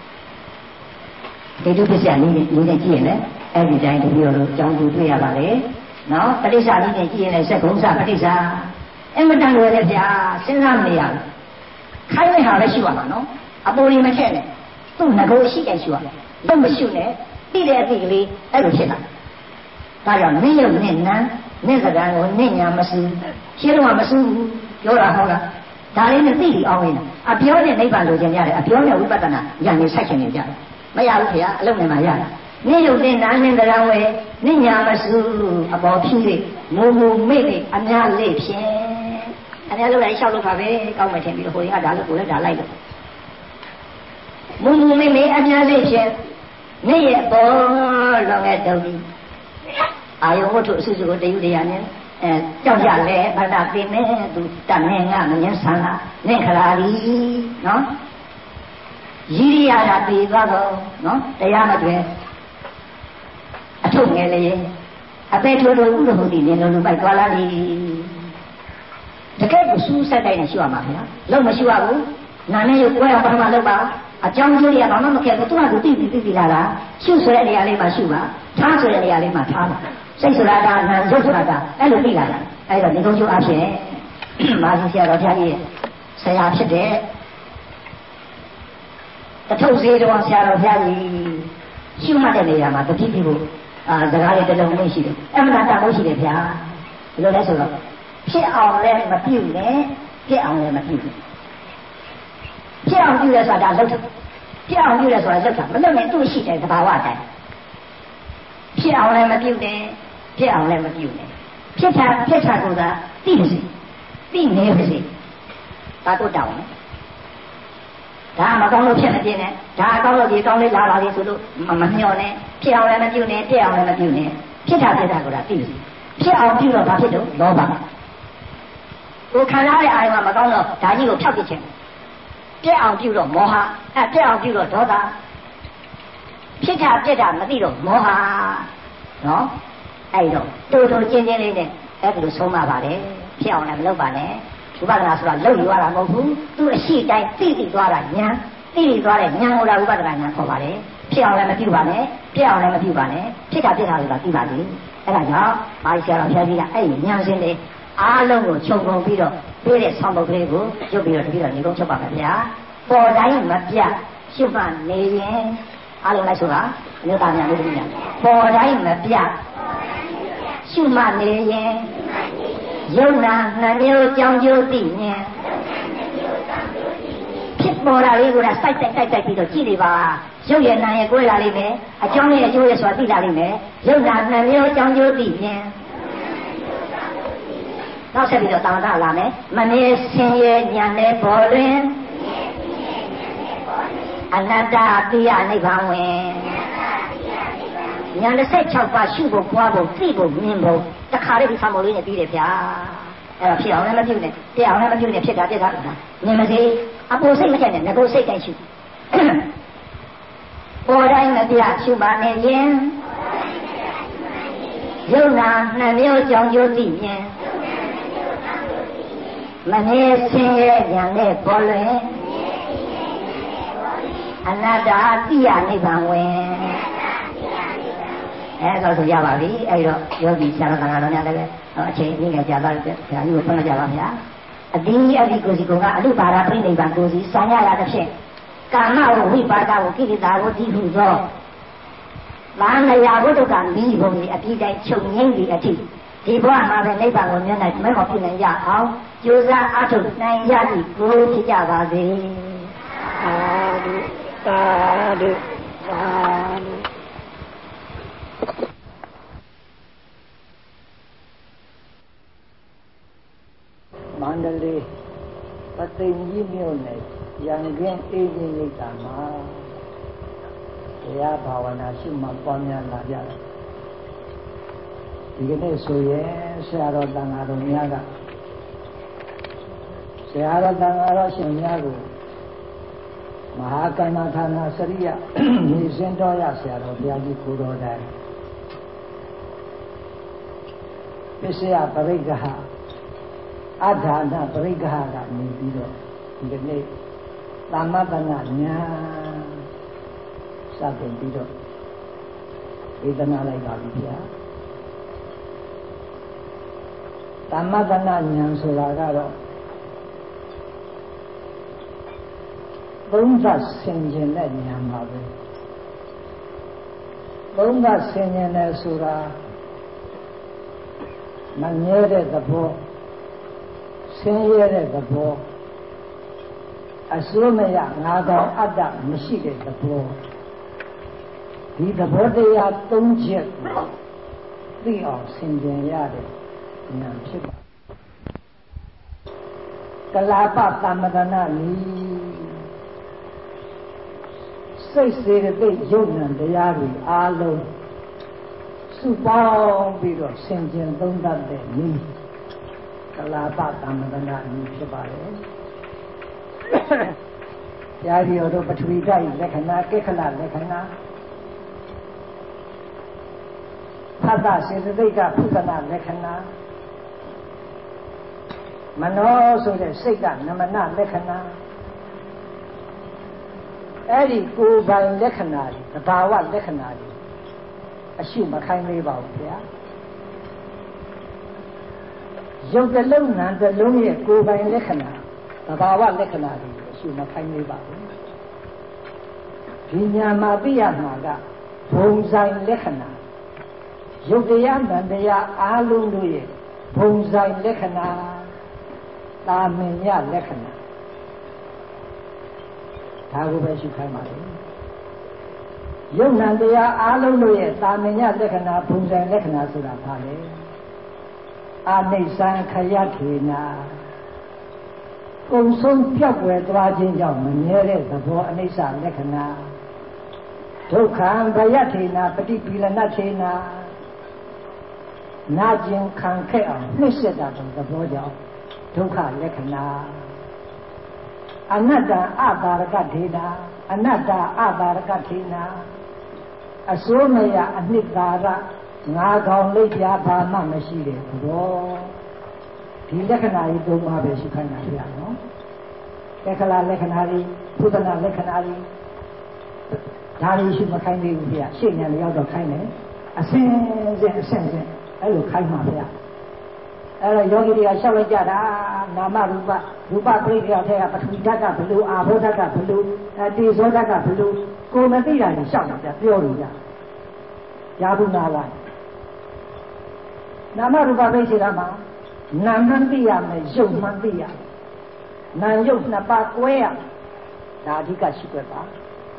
ဒီလိုပစ္စယလေးလေးနဲ့ကြည့်ရင်လည်းအဲ့ဒီတိုင်းတပြိုလို့အကြောင်းကျိုးတွေ့ရပါလေနော်ပဋိစ္စလေးနဲ့ကြည့်ရင်လည်းစက္ကုံစပဋိစ္စအမတန်လို့လည်းဗျာစဉ်းစားမနေရဘူးခိုင်းတဲ့ဟာလည်းရှိပါမှာနော်အပေါ်ကြီးမထက်နဲ့သူ့ငကိုရှိတယ်ရှိပါမယ်တော့မရှိနဲ့သိတဲ့အသိကလေးအဲ့လိုဖြစ်တာဒါကြောင့်နင်းရုပ်နဲ့နန်းနင်းစကားကိုနင်းညာမစူးရှင်းတော့မစူးဘူးပြောတာဟုတ်လားဒါလေးနဲ့သိပြီးအောင်နေတာအပြောနဲ့နိဗ္ဗာန်လိုချင်ကြတယ်အပြောနဲ့ဝိပဿနာဉာဏ်နဲ့ဆက်ချင်နေကြတယ်မရဘူးခင်ဗျာအလုံးနဲ့မှရတာနင်းရုပ်နဲ့နန်းနင်းစကားဝဲနင်းညာမစူးအပေါ်ဖြူလေးမူမူမိတ်လေးအများလေးဖြင့်အများလုံးလိုက်လျှောက်လို့ပါပဲကောင်းမှထင်ပြီးဟိုရင်ကဒါလို့ကိုလည်းဒါလိုက်လို့မူမူမိတ်လေးအများလေးဖြင့်နေ့ရဲ့ပေါ်လောငယ်တုံးကြီးအာယုံဝတ္ထုအစုစုကိုတယူတရားနဲ့အဲကြောက်ရလဲဘာသာသိနေသူတမင်းကမငင်းဆန်းလာနင့်ခလာလီနော်ရည်ရတာပြေသွားတော့နော်တရားမတွေ့အထုပ်ငယ်လေးအပေထိုးထိုးဥဒ္ဓဟူတိနေလုံးလုံးပိုက်သွားလာလီတကယ်ကိုစူးစိုက်တိုင်းနဲ့ရှိရမှာခင်ဗျာလုံးမရှိရဘူးနာနဲ့ရုပ်ပွဲအောင်ပထမလုပ်ပါအကြောင်းကျိုးတွေကဘာမှမခက်ဘူးသူကသူသိပြီးသိပြီးလာတာရှုဆိုတဲ့နေရာလေးမှာရှုပါထားဆိုတဲ့နေရာလေးမှာထားပါစိတ်ဆိုတာကနာရုပ်ဆိုတာကအဲ့လိုသိလာတာအဲ့တော့ဒီကုန်းကျိုးအဖြစ်မာဇီဆရာတော်ဘုရားကြီးဆရာဖြစ်တဲ့တထုပ်စေတော်ဆရာတော်ဘုရားကြီးရှုမှတ်တဲ့နေရာမှာတတိပြုဖို့အာစကားလေးတစ်လုံးလေးရှိတယ်အမှန်တရားမို့ရှိတယ်ဗျာဘယ်လိုလဲဆိုတော့ဖြစ်အောင်လည်းမပြုတ်နဲ့ပြက်အောင်လည်းမပြုတ်ဘူးဖြစ်အောင်ပြုရဲဆိုတာလှုပ်တယ်ဖြစ်အောင်ပြုရဲဆိုတာလှုပ်တာမလှုပ်ရင်သူ့ရှိတဲ့သဘာဝတိုင်းဖြစ်အောင်လည်းမပြုတ်နဲ့ဖြစ်အောင်လည်းမပြုတ်နဲ့ဖြစ်တာဖြစ်တာကသိပါစေသိနေပါစေဒါတို့တောင်းတယ်ဒါမကောင်းလို့ဖြစ်နေပြင်းနဲ့ဒါအကောင်းလို့ဒီကောင်းလေးလာပါလေဆိုလို့မမျှော်နဲ့ဖြစ်အောင်လည်းမပြုတ်နဲ့ဖြစ်အောင်လည်းမပြုတ်နဲ့ဖြစ်တာဖြစ်တာကသိပါစေဖြစ်အောင်ပြုတော့ဘာဖြစ်တော့လောဘကိုခံရတဲ့အာရုံကမကောင်းတော့ဒါကြီးကိုဖျောက်ပစ်ခြင်းပြက်အောင်ပြုတော့မောဟအဲပြက်အောင်ပြုတော့ဒေါသဖြစ်တာပြက်တာမသိတော့မောဟနော်အဲ့တော့တူတူချင်းချင်းလေးနဲ့အဲ့ဒါလိုဆုံးမပါတယ်ဖြစ်အောင်လည်းမလုပ်ပါနဲ့ဝိပဿနာဆိုတာလုပ်ယူရတာမဟုတ်ဘူးသူ့အရှိတိုင်းသိသိသွားတာဉာဏ်သိသိသွားတဲ့ဉာဏ်ကိုလာဝိပဿနာဉာဏ်ခေါ်ပါတယ်ဖြစ်အောင်လည်းမပြုပါနဲ့ပြက်အောင်လည်းမပြုပါနဲ့ဖြစ်တာပြက်တာဆိုတာသိပါလိမ့်အဲ့ဒါကြောင့်မာရီဆရာတော်ဘုရားကြီးကအဲ့ဒီဉာဏ်ရှင်လေးအားလုံးကိုခြုံငုံပြီးတော့ပြည့်တဲ့ဆောင်းပုတ်ကလေးကိုရုပ်ပြီးတော့တပြီးတော့နေကုန်ချုပ်ပါမယ်ဗျာပေါ်တိုင်းမပြတ်ရှုမှတ်နေရင်အားလုံးလိုက်ဆိုတာအမျိုးသားများလို့ပြညာပေါ်တိုင်းမပြတ်ရှုမှတ်နေရင်ယုံနာနှမျိုးကြောင်းကျိုးသိဉာဏ်ဖြစ်ပေါ်လာလေးကစိုက်တိုက်တိုက်တိုက်ပြီးတော့ကြည့်နေပါရုပ်ရည်နာရဲ့ကိုယ်လာလိမ့်မယ်အကြောင်းရဲ့အကျိုးရဲ့ဆိုတာသိလာလိမ့်မယ်ယုံနာနှမျိုးကြောင်းကျိုးသိဉာဏ်နောက်ဆက်ပြီးတော့တာဝတ္ထလာမယ်မနေဆင်းရဲဉာဏ်နဲ့ပေါ်တွင်အနတ္တတိယနိဗ္ဗာန်ဝင်ဉာဏ်တစ်၆ပါးရှုဖို့ပွားဖို့သိဖို့မြင်ဖို့တခါလေးဒီဆံမိုးလေးနဲ့ပြီးတယ်ဗျာအဲ့တော့ဖြစ်အောင်လည်းမပြုတ်နဲ့ပြအောင်လည်းမပြုတ်နဲ့ဖြစ်တာပြတာမြင်မစေအပေါ်စိတ်မထက်နဲ့ငကိုစိတ်တိုင်းရှုပေါ်တိုင်းမပြရှုပါနဲ့ရင်ယုံနာနှမျိုးကြောင့်ကျိုးသိမြင်မနေဆင်းရဲဉာဏ်နဲ့ပေါ်လွင်အနတ္တတိယနိဗ္ဗာန်ဝင်အဲဒါဆိုရပါပြီအဲ့တော့ယောဂီဆရာတော်ကလည်းလည်းအချိန်ကြီးငယ်ကြာသွားတယ်ဆရာကြီးကိုဖွင့်လိုက်ကြပါဗျာအတိအတိကိုစီကအလုပါဒပြိနိဗ္ဗာန်ကိုစီဆောင်ရရတဲ့ဖြင့်ကာမဝိပါဒကိုကိလေသာကိုတည်ဟူသောဘာနရာဘုဒ္ဓကမိဘုံကြီးအပြည့်တိုင်းချုပ်ငိမ့်ပြီးအထိဒီဘဝမှာပဲနိဗ္ဗာန်ကိုမြင်နိုင်မဲ့မဖြစ်နိုင်ရအောင်ကြိုးစားအားထုတ်နိုင်ရသည်ကိုဖြစ်ကြပါစေသာဓုသာဓုသာဓုမန္တလေးပသိမ်ကြီးမြို့နယ်ရန်ကင်းအေးကြီးလိပ်သာမှာတရားဘာဝနာရှိမှပွားများလာကြတယ်ဒီကနေ့ဆိုရင်ဆရာတော်တန်ဃာတော်များကဆရာတော်တန်ဃာတော်ရှင်များကိုမဟာကမ္မထာနာစရိယမြေစင်တော်ရဆရာတော်ဘုရားကြီးကိုတော်တိုင်ပစ္စယပရိက္ခအဒါနပရိက္ခကနေပြီးတော့ဒီကနေ့သမ္မတနာညာစတင်ပြီးတော့ဝေဒနာလိုက်ပါပြီဗျာသမ္မတနာညာဆိုတာကတော့သုံးသပ်ဆင်ခြင်တဲ့ဉာဏ်ပါပဲသုံးသပ်ဆင်ခြင်တယ်ဆိုတာမငြဲတဲ့သဘောဆင်းရဲတဲ့သဘောအစိုးမရငါကောင်အတ္တမရှိတဲ့သဘောဒီသဘောတရားသုံးချက်ကိုသိအောင်ဆင်ခြင်ရတဲ့ဉာဏ်ဖြစ်ပါကလာပသမ္မတနာနီစိတ်စေတသိက်ယုတ်ဉာဏ်တရားတွေအားလုံးစုပေါင်းပြီးတော့ဆင်ခြင်သုံးသပ်တဲ့နီးကလာပသမ္မတနာနီးဖြစ်ပါလေ။တရားဒီတို့ပထဝီဓာတ်လက္ခဏာကိခလလက္ခဏာသတ္တစေတသိက်ကဖုဒနာလက္ခဏာမနောဆိုတဲ့စိတ်ကနမနလက္ခဏာအဲ့ဒီကိုယ်ပိုင်လက္ခဏာတွေသဘာဝလက္ခဏာတွေအရှုမခိုင်းသေးပါဘူးဗျာရုပ်တစ်လုံးနာမ်တစ်လုံးရဲ့ကိုယ်ပိုင်လက္ခဏာသဘာဝလက္ခဏာတွေအရှုမခိုင်းသေးပါဘူးဒီညာမှာသိရမှာကဘုံဆိုင်လက္ခဏာရုပ်တရားနံတရားအားလုံးတို့ရဲ့ဘုံဆိုင်လက္ခဏာသာမင်ညလက္ခဏာဒါကိုပဲရှုခိုင်းပါလေယုံနံတရားအားလုံးတို့ရဲ့သာမင်ညလက္ခဏာဘုံဆိုင်လက္ခဏာဆိုတာဘာလဲအာနိစ္စံခယခေနာကုံဆုံးပြောက်ွယ်သွားခြင်းကြောင့်မမြဲတဲ့သဘောအနိစ္စလက္ခဏာဒုက္ခံဘယထေနာပฏิပိလနထေနာနာကျင်ခံခဲ့အောင်နှိမ့်ဆက်တာသဘောကြောင့်ဒုက္ခလက္ခဏာအနတ္တအပါရကထေနာအနတ္တအပါရကထေနာအစိုးမရအနှစ်သာရငါကောင်လိပ်ပြားဘာမှမရှိတဲ့သဘောဒီလက္ခဏာကြီးသုံးပါးပဲရှိခိုင်းတာပြရနော်ကခလာလက္ခဏာကြီးဘုဒ္ဓနာလက္ခဏာကြီးဒါတွေရှိမခိုင်းသေးဘူးပြရှေ့ညာလည်းရောက်တော့ခိုင်းတယ်အစင်းစင်းအစင်းစင်းအဲ့လိုခိုင်းမှာဗျာအဲ့တော့ယောဂီတွေကရှောက်လိုက်ကြတာနာမရူပရူပပရိက္ခရာထဲကပထဝီဓာတ်ကဘလို့အာဘောဓာတ်ကဘလို့အတေဇောဓာတ်ကဘလို့ကိုယ်မသိတာတွေရှောက်နေကြပြောလို့ကြရာဟုနာလာနာမရူပပိစေတာမှာနာမှန်သိရမယ်ရုပ်မှန်သိရနာရုပ်နှစ်ပါးကွဲရဒါအဓိကရှိွက်ပါ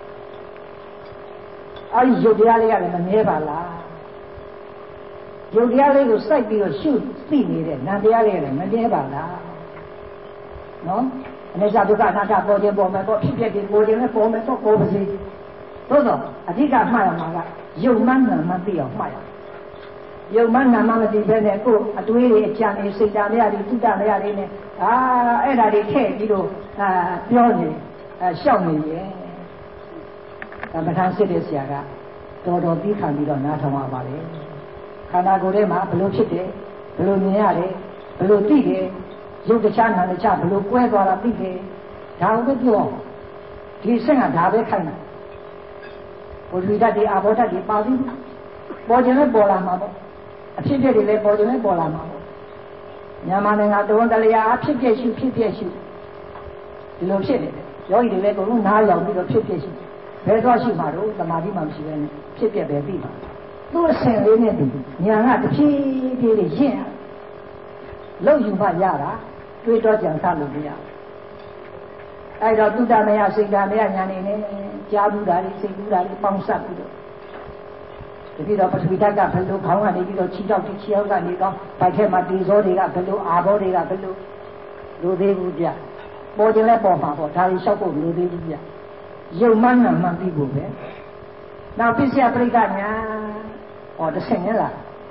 အဲ့ဒီရုပ်တရားလေးကလည်းမမြဲပါလားယုတ်တရားလေးကိုစိုက်ပြီးတော့ရှုသိနေတဲ့နံတရားလေးလည်းမမြဲပါလားနော်အနိစ္စဒုက္ခအနတ္တပေါ်ခြင်းပေါ်မယ်ပေါ့ဖြစ်ဖြစ်ဒီပေါ်ခြင်းနဲ့ပေါ်မယ်တော့ပေါ်ပါစေသို့တော့အဓိကမှတ်ရမှာကယုတ်မှန်နာမှသိအောင်မှတ်ရယုတ်မှန်နာမှမသိဘဲနဲ့ကိုယ်အတွေးတွေအကြံတွေစိတ်ဓာတ်များတွေတုဒ္ဒများတွေနဲ့အာအဲ့ဒါတွေထည့်ပြီးတော့အာပြောနေအဲရှောက်နေရဲ့ပဋ္ဌာန်းစစ်တဲ့ဆရာကတော်တော်ပြီးခံပြီးတော့နားထောင်ရပါလေခန္ဓာကိုယ်ထဲမှာဘလို့ဖြစ်တယ်ဘလို့မြင်ရတယ်ဘလို့သိတယ်ရုပ်တခြားနာမ်တခြားဘလို့ကွဲသွားတာသိတယ်ဒါကိုပြောဒီစင်ကဒါပဲခိုင်းတာဘုရားဓာတ်တွေအာဘောဓာတ်တွေပါပြီးပေါ်ခြင်းနဲ့ပေါ်လာမှာပေါ့အဖြစ်အပျက်တွေလည်းပေါ်ခြင်းနဲ့ပေါ်လာမှာပေါ့မြန်မာနိုင်ငံတဝန်တလျာအဖြစ်အပျက်ရှုဖြစ်ပျက်ရှုဒီလိုဖြစ်နေတယ်ယောဂီတွေလည်းအကုန်လုံးနားရောက်ပြီးတော့ဖြစ်ပျက်ရှုဘယ်တော့ရှိမှာတော့သမာဓိမှမရှိဘဲနဲ့ဖြစ်ပျက်ပဲပြီးပါသူ့အစဉ်လေးနဲ့တူညာကတဖြည်းဖြည်းလေးရင့်လုံယူမှရတာတွေးတော့ကြံစလို့မရအဲ့တော့တုဒ္ဒမယစိတ်ဓာမယညာနေနဲ့ကြားဘူးတာတွေစိတ်ဘူးတာတွေပေါင်းစပ်ပြီးတော့တတိတော့ပထဝီဓာတ်ကဘယ်လိုခေါင်းကနေပြီးတော့ခြေထောက်တိခြေထောက်ကနေတော့ဗိုက်ထဲမှာဒီဇောတွေကဘယ်လိုအာဘောတွေကဘယ်လိုလိုသေးဘူးကြပေါ်ခြင်းလဲပေါ်မှာပေါ့ဒါတွေလျှောက်ဖို့လိုသေးဘူးကြရုပ်မှန်နာမှန်ပြီးဖို့ပဲနောက်ပစ္စယပရိက္ခညာဟောတစ်ဆင့်နဲ့လား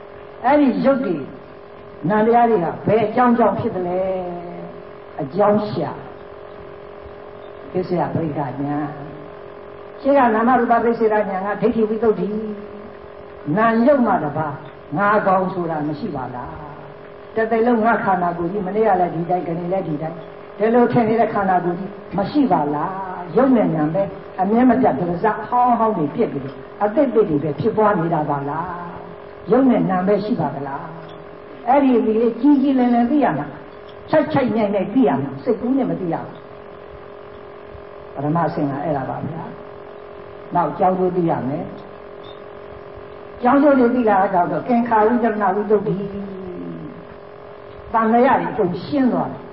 အဲ့ဒီရုပ်တွေနံတရားတွေကဘယ်အကြောင်းကြောင့်ဖြစ်တယ်လဲအကြောင်းရှာပစ္စယပရိက္ခညာရှင်းကနာမရူပပစ္စယညာကဒိဋ္ဌိဝိသုဒ္ဓိနာရုပ်မှတပါငါကောင်းဆိုတာမရှိပါလားတသိလုံးငါခန္ဓာကိုယ်ကြီးမနေ့ကလည်းဒီတိုင်းခဏလည်းဒီတိုင်းဒီလိုထင်နေတဲ့ခန္ဓာကိုယ်ကြီးမရှိပါလားရုပ်နဲ့ညာပဲအမြဲမပြတ်ကြစဟောင်းဟောင်းတွေပြည့်ပြီးအတိတ်တွေပဲဖြစ်ပွားနေတာပါလားရုပ်နဲ့နာပဲရှိပါကလားအဲ့ဒီဒီလေးကြီးကြီးလင်းလင်းသိရမှာချိုက်ချိုက်နိုင်နိုင်သိရမှာစိတ်ကူးနဲ့မသိရဘူးပရမအစဉ်ကအဲ့ဒါပါဗျာနောက်ကြောင်းကျိုးသိရမယ်ကြောင်းကျိုးတွေသိလာတော့ကင်္ခာဝိဒနာဝိတုဒ္ဓိတန်လျာတွေအကုန်ရှင်းသွားတယ်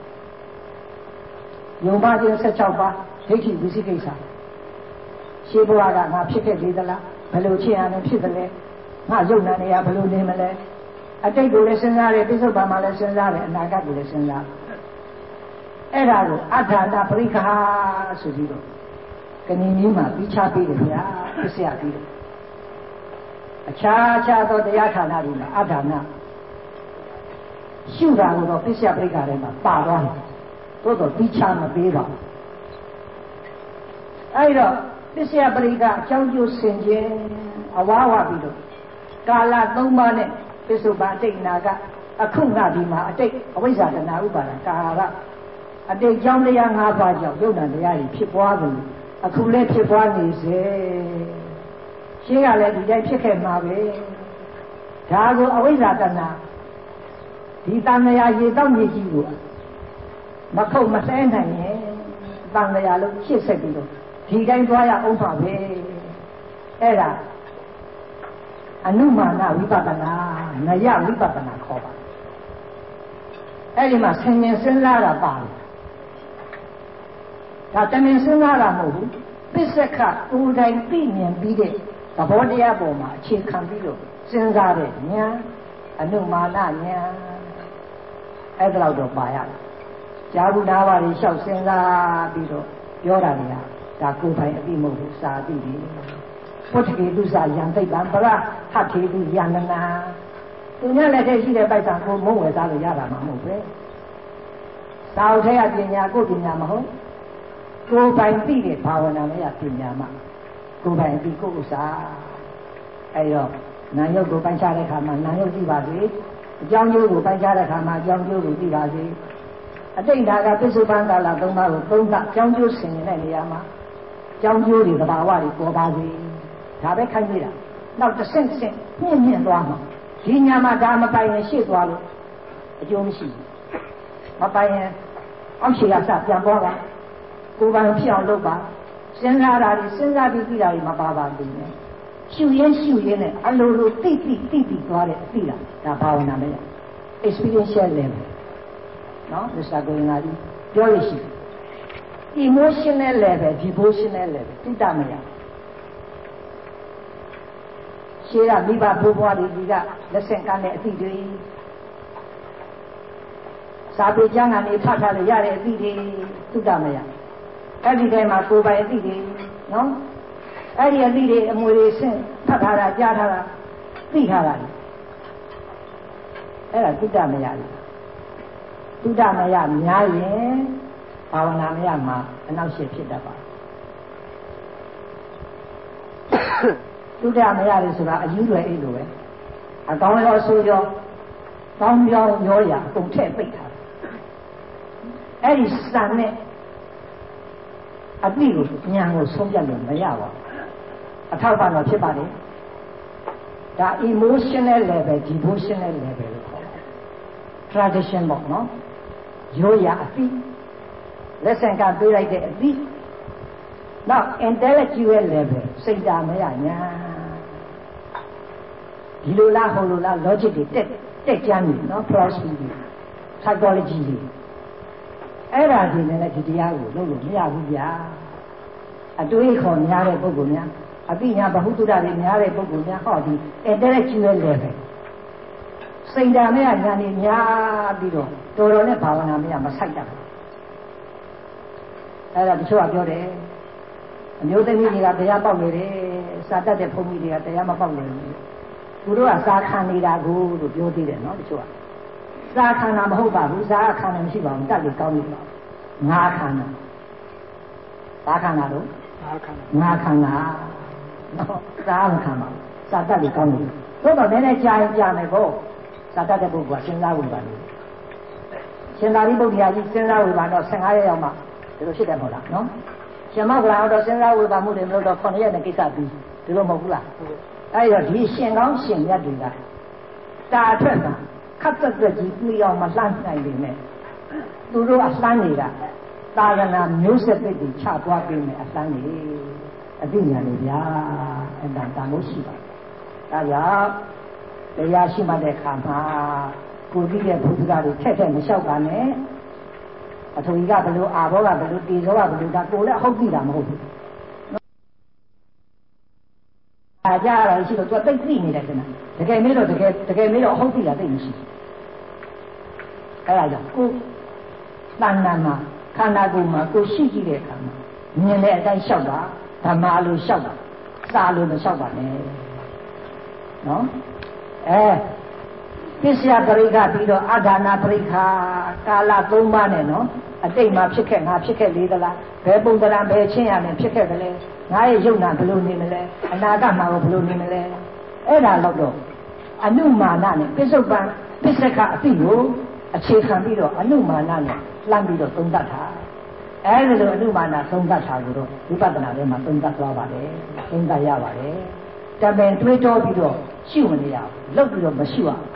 ယုံပါခြင်းဆက်၆ပါးဒိဋ္ဌိဝိသိကိစ္စရှင်းဘဝကငါဖြစ်ခဲ့သေးသလားဘယ်လိုဖြစ်ရလဲဖြစ်တယ်လဲငါယုံနာနေရဘယ်လိုနေမလဲအတိတ်ကိုလည်းစဉ်းစားတယ်ပြစ္ဆုတ်ပံမှာလည်းစဉ်းစားတယ်အနာဂတ်ကိုလည်းစဉ်းစားအဲ့ဒါကိုအထာဏပရိက္ခာဆိုပြီးတော့ကဏီနည်းမှာပြီးချပေးတယ်ဗျာပြည့်စရာပြီးတယ်အခြားအခြားသောတရားဌာနတွေမှာအထာဏရှုတာကိုတော့ပြည့်စရာပရိက္ခာထဲမှာပါသွားတယ်သို့တော့ပြီးချမပေးပါဘူးအဲ့တော့ပြည့်စရာပရိက္ခာအကြောင်းကျိုးဆင်ခြင်အဝါဝပြီးတော့ကာလသုံးပါးနဲ့ပစ္စုပန်အတိတ်နာကအခုငါဒီမှာအတိတ်အဝိဇ္ဇာတဏှာဥပါဒကာရအတိတ်ကြောင့်တရား၅ပါးကြောင့်ယုံနာတရားတွေဖြစ်ပွားတယ်အခုလည်းဖြစ်ပွားနေစေရှင်းကလည်းဒီတိုင်းဖြစ်ခဲ့မှာပဲဒါကိုအဝိဇ္ဇာတဏှာဒီတဏှာရေတောက်မြေကြီးကိုမခုတ်မဆဲနိုင်ရင်တဏှာလုံးဖြစ်ဆက်ပြီးတော့ဒီတိုင်းသွားရအောင်ပါပဲအဲ့ဒါအနုမာနဝိပဿနာနယဝိပဿနာခေါ်ပါအဲ့ဒီမှာဆင်ញင်စဉ်းစားတာပါတယ်ဒါတမင်စဉ်းစားတာမဟုတ်ဘူးပစ္စကကိုယ်တိုင်သိမြင်ပြီးတဲ့သဘောတရားပေါ်မှာအခြေခံပြီးတော့စဉ်းစားတဲ့ဉာဏ်အနုမာနဉာဏ်အဲ့ဒါတော့ပါရတယ်ဇာဘူးနာဝါတွေလျှောက်စဉ်းစားပြီးတော့ပြောတာတွေကဒါကိုယ်ပိုင်အသိမဟုတ်ဘူးစာသိတယ်ပုတ္တကေတုစာယံသိပ္ပံပရဟတ်ထေတုယန္တနာသူများလည်းထဲရှိတဲ့ပိုက်ဆံကိုမုံဝယ်သားလို့ရတာမှမဟုတ်ပဲသာဝထေယပညာကိုပညာမဟုတ်ကိုယ်ပိုင်သိတဲ့ဘာဝနာမယပညာမှကိုယ်ပိုင်သိကိုယ်ဥစ္စာအဲတော့နာယုတ်ကိုပိုင်ချတဲ့ခါမှာနာယုတ်သိပါစေအကြောင်းကျိုးကိုပိုင်ချတဲ့ခါမှာအကြောင်းကျိုးကိုသိပါစေအတိတ်ဓာကပစ္စုပန်ကာလသုံးပါးကိုသုံးသအကြောင်းကျိုးဆင်နေတဲ့နေရာမှာအကြောင်းကျိုးတွေသဘာဝတွေပေါ်ပါစေဒါပဲခိုင်းနေတာနောက်တစ်ဆင့်ဆင့်ညှင့်ညှင့်သွားမှာဒီညာမှာဒါမပိုင်ရင်ရှေ့သွားလို့အကျိုးမရှိဘူးမပိုင်ရင်အောက်ခြေကစပြန်သွားတာကိုယ်ပိုင်ဖြစ်အောင်လုပ်ပါစဉ်းစားတာတွေစဉ်းစားပြီးသိတာတွေမပါပါဘူးနဲ့ရှုရင်းရှုရင်းနဲ့အလိုလိုသိသိသိသိသွားတဲ့အသိတာဒါဘာဝနာမလဲ experiential level နော်မစ္စတာကိုရင်ကကြီးပြောရရှိ emotional level devotional level သိတာမရရှေးကမိဘဘိုးဘွားတွေကလက်ဆင့်ကမ်းတဲ့အသည့်တွေစာပေကျမ်းကနေဖတ်ထားလို့ရတဲ့အသည့်တွေသုတမယအဲ့ဒီထဲမှာကိုယ်ပိုင်အသည့်တွေနော်အဲ့ဒီအသည့်တွေအမွေတွေဆင့်ဖတ်ထားတာကြားထားတာသိထားတာအဲ့ဒါသုတမယလေသုတမယများရင်ဘာဝနာမယမှာအနောက်ရှေ့ဖြစ်တတ်ပါသုဒ္ဓမရလို့ဆိုတာအယူတွေအိတ်လိုပဲအကောင်းရောအဆိုးရောကောင်းပြောင်းရောရာအကုန်ထည့်ပိတ်ထားအဲ့ဒီစံနဲ့အတိကိုဉာဏ်ကိုဆုံးဖြတ်လို့မရပါဘူးအထောက်ပံ့တော့ဖြစ်ပါတယ်ဒါ emotional level devotional level လို့ခေါ်တယ် tradition ပေါ့နော်ရောရာအတိလက်ဆင့်ကပေးလိုက်တဲ့အတိနောက် intellectual level စိတ်ဓာတ်မရညာဒီလိုလားဟိုလိုလား logic တွေတက်တက်ကြမ်းနေနော် philosophy တွေ psychology တွေအဲ့ဒါတွေနဲ့လည်းဒီတရားကိုလုပ်လို့မရဘူးဗျာအတွေးခေါ်များတဲ့ပုဂ္ဂိုလ်များအသိဉာဏ်ဗဟုသုတတွေများတဲ့ပုဂ္ဂိုလ်များဟောဒီ intellectual level စိတ်ဓာတ်မရညာနေများပြီးတော့တော်တော်နဲ့ဘာဝနာမရမဆိုင်တတ်ဘူးအဲ့ဒါတချို့ကပြောတယ်အမျိုးသမီးတွေကတရားပေါက်နေတယ်စာတတ်တဲ့ဘုန်းကြီးတွေကတရားမပေါက်နေဘူးသူတို့ကစာခံနေတာကိုလို့ပြောသေးတယ်နော်တချို့ကစာခံတာမဟုတ်ပါဘူးစာခံတယ်မရှိပါဘူးတက်ပြီးကောင်းပြီပါငါခံတာစာခံတာလို့ငါခံတာနော်စာမခံပါဘူးစာတက်ပြီးကောင်းပြီသို့တော့နည်းနည်းကြာရင်ကြာမယ်ပေါ့စာတက်တဲ့ပုဂ္ဂိုလ်ကစဉ်းစားဝင်ပါလို့ရှင်သာရိပုတ္တရာကြီးစဉ်းစားဝင်ပါတော့ဆယ်ငါးရက်ရောက်မှဒီလိုဖြစ်တယ်မဟုတ်လားနော်ရှင်မောက္ခလာတော့စဉ်းစားဝင်ပါမှုတွေမလို့တော့ခုနှစ်ရက်နဲ့ကိစ္စပြီးဒီလိုမဟုတ်ဘူးလားအဲ့တော့ဒီရှင်ကောင်းရှင်မြတ်တွေကတာအထက်မှာခတ်သက်သက်ကြီးပြီးအောင်မလှမ်းနိုင်နေနဲ့သူတို့အလှမ်းနေတာသာသနာမျိုးဆက်တွေချသွားပေးမယ်အလှမ်းနေအသိဉာဏ်တွေဗျာအဲ့ဒါတန်လို့ရှိပါဒါကြောင့်တရားရှိမှတဲ့ခါမှာကိုကြည့်တဲ့ဘုရားတွေထက်ထက်မလျှောက်ပါနဲ့အထုံကြီးကဘလို့အာဘောကဘလို့တေဇောကဘလို့ဒါကိုလည်းဟုတ်ပြီတာမဟုတ်ဘူးအားကြရရှိတော့သူကတိတ်သိနေတယ်ခင်ဗျတကယ်မေးတော့တကယ်တကယ်မေးတော့ဟုတ်ပြီလားသိမရှိအဲ့ဒါကြောင့်ကိုတဏ္ဍာမှာခန္ဓာကိုယ်မှာကိုရှိကြည့်တဲ့အခါမှာမြင်တဲ့အတိုင်းလျှောက်ပါဓမ္မလိုလျှောက်ပါစာလိုမလျှောက်ပါနဲ့နော်အဲပစ္စယပရိက္ခပြီးတော့အာဒါနာပရိက္ခကာလသုံးပါးနဲ့နော်အတိတ်မှာဖြစ်ခဲ့ငါဖြစ်ခဲ့လေသလားဘယ်ပုံသဏ္ဍာန်ဘယ်ချင်းရနဲ့ဖြစ်ခဲ့တယ်လဲငါရဲ့ယုံနာဘယ်လိုနေမလဲအနာဂတ်မှာဘယ်လိုနေမလဲအဲ့ဒါတော့အနုမာနနဲ့ပစ္စုပန်ပစ္စကအတိကိုအခြေခံပြီးတော့အနုမာနနဲ့လှမ်းပြီးတော့သုံးသပ်တာအဲ့ဒီလိုအနုမာနသုံးသပ်တာကိုတော့ဝိပဿနာထဲမှာသုံးသပ်သွားပါတယ်သုံးသပ်ရပါတယ်တပင်တွေးတောပြီးတော့ရှုမနေရဘူးလုပ်ပြီးတော့မရှုရဘူး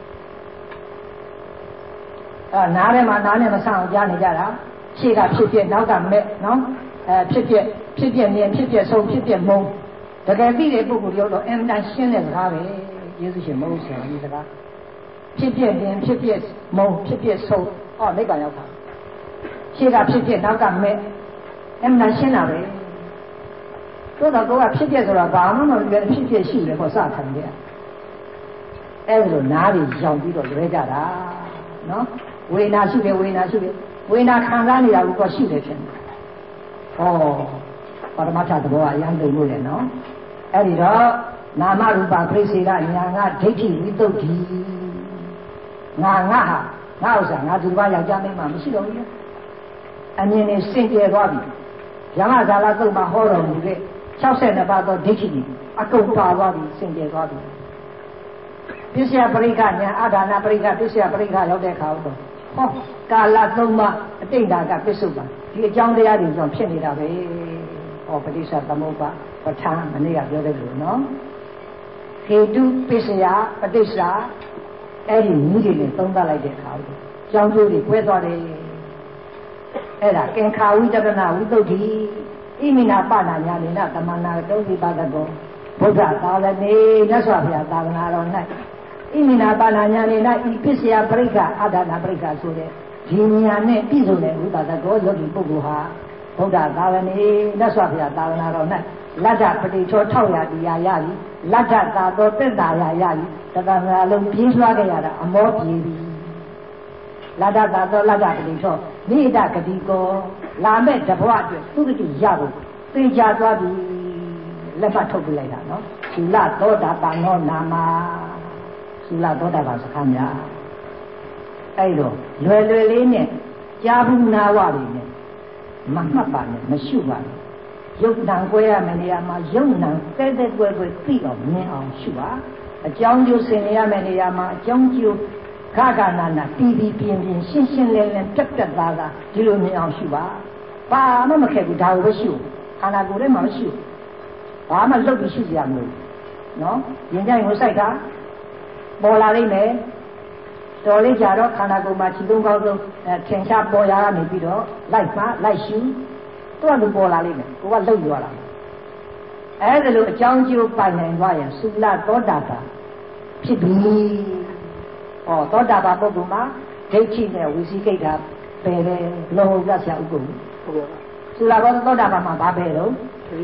အဲနားထဲမှာနားနဲ့မဆန့်အောင်ကြားနေကြတာရှေ့ကဖြစ်ဖြစ်နောက်ကမဲ့နော်အဲဖြစ်ဖြစ်ဖြစ်ဖြစ်မြင်ဖြစ်ဖြစ်ဆုံးဖြစ်ဖြစ်မုံတကယ်သိတဲ့ပုဂ္ဂိုလ်ရောက်တော့အင်တန်ရှင်းတဲ့စကားပဲယေရှုရှင်မဟုတ်ဆရာကြီးစကားဖြစ်ဖြစ်မြင်ဖြစ်ဖြစ်မုံဖြစ်ဖြစ်ဆုံးဟောနိဗ္ဗာန်ရောက်တာရှေ့ကဖြစ်ဖြစ်နောက်ကမဲ့အင်တန်ရှင်းတာပဲတို့တော့ကိုကဖြစ်ဖြစ်ဆိုတော့ဘာမှမလုပ်ရဖြစ်ဖြစ်ရှိတယ်ဟောစခံတယ်အဲ့လိုနားတွေရောင်ပြီးတော့လွဲကြတာနော်ဝေဒနာရှိတယ်ဝေဒနာရှိတယ်ဝေဒနာခံစားနေတာကိုရှိတယ်ဖြစ်တယ်ဟောပရမတ္ထသဘောအရန်သိလို့လေနော်အဲ့ဒီတော့နာမရူပပြိစေကညာငါဒိဋ္ဌိဝိတုဒ္ဓိငါငါဟာငါဥစ္စာငါဒီဘာယောက်ျားမိန်းမမရှိတော့ဘူးအမြင်နဲ့စင်ကြယ်သွားပြီယမဇာလသုတ်မှာဟောတော်မူတဲ့၆၂ပါးသောဒိဋ္ဌိတွေအကုန်ပါသွားပြီစင်ကြယ်သွားပြီပစ္စယပရိက္ခညာအာဒါနာပရိက္ခပစ္စယပရိက္ခရောက်တဲ့အခါတော့ဟောကာလသုံးပါးအတိတ်ဓာကပစ္စုပန်ဒီအကြောင်းတရားတွေကြောင့်ဖြစ်နေတာပဲဟောပဋိစ္စသမုပ္ပါပဋ္ဌာန်းမနေ့ကပြောတဲ့လိုနော်ဟေတုပစ္စယပဋိစ္စအဲ့ဒီနည်းတွေနဲ့သုံးသပ်လိုက်တဲ့အခါတော့ကြောင်းကျိုးတွေကွဲသွားတယ်အဲ့ဒါကင်္ခာဝိတရဏဝိတုဒ္ဓိဣမိနာပနာညာနေနသမ္မာနာတုံးဒီပါဒကောဘုရားသာလနေမြတ်စွာဘုရားသာသနာတော်၌ဣမိနာပါဏာညာနေ၌ဤပစ္စယပရိက္ခအာဒါနာပရိက္ခဆိုတဲ့ဒီညာနဲ့ပြည့်စုံတဲ့ဝိပါဒကောယောဂီပုဂ္ဂိုလ်ဟာဘုရားသာလနေမြတ်စွာဘုရားသာသနာတော်၌လတ္တပတိချောထောက်ရတရားရပြီလတ္တသာသောတက်တာရရပြီတသနာလုံးပြင်းစွာကြရတာအမောပြေပြီလတ္တသာသောလတ္တပတိချောနိဒဂတိကောလာမဲ့တဘဝအတွက်သူကတိရဖို့သင်ကြားသွားပြီလက်မှတ်ထုတ်ပြလိုက်တာနော်သုလသောတာပန်နောနာမသုလသောတာပန်စခန်းများအဲ့တော့လွယ်လွယ်လေးနဲ့ကြားဘူးနာဝတွေနဲ့မမှတ်ပါနဲ့မရှုပါနဲ့ရုပ်တံကွဲရမယ့်နေရာမှာရုပ်နံတဲတဲကွဲကွဲသိအောင်မြင်အောင်ရှုပါအကြောင်းကျိုးဆင်ရမယ့်နေရာမှာအကြောင်းကျိုးခါခါနာနာပြီးပြီးပြင်းပြင်းရှင်းရှင်းလင်းလင်းပြတ်ပြတ်သားသားဒီလိုမြင်အောင်ရှုပါဘာမှမခဲ့ဘူးဒါကိုပဲရှုခန္ဓာကိုယ်ထဲမှာမရှုဘာမှလှုပ်ပြီးရှုကြရမလို့နော်ရင်ကြိုင်ကိုစိုက်တာပေါ်လာလိမ့်မယ်တော်လေးကြတော့ခန္ဓာကိုယ်မှာခြေသုံးကောင်းဆုံးထင်ရှားပေါ်ရကနေပြီးတော့လိုက်ပါလိုက်ရှုသူ့အတူပေါ်လာလိမ့်မယ်ကိုကလှုပ်သွားတာအဲ့ဒါလိုအကြောင်းကျိုးပိုင်နိုင်သွားရင်သုလသောတာပန်ဖြစ်ပြီဟောသောတာပန်ပုဂ္ဂိုလ်မှာဒိဋ္ဌိနဲ့ဝိသိကိဋ္ဌာပယ်တယ်လောဘဆရာဥပ္ပုဟုတ်ကဲ့သုလသောတာပန်မှာဘာပယ်တော့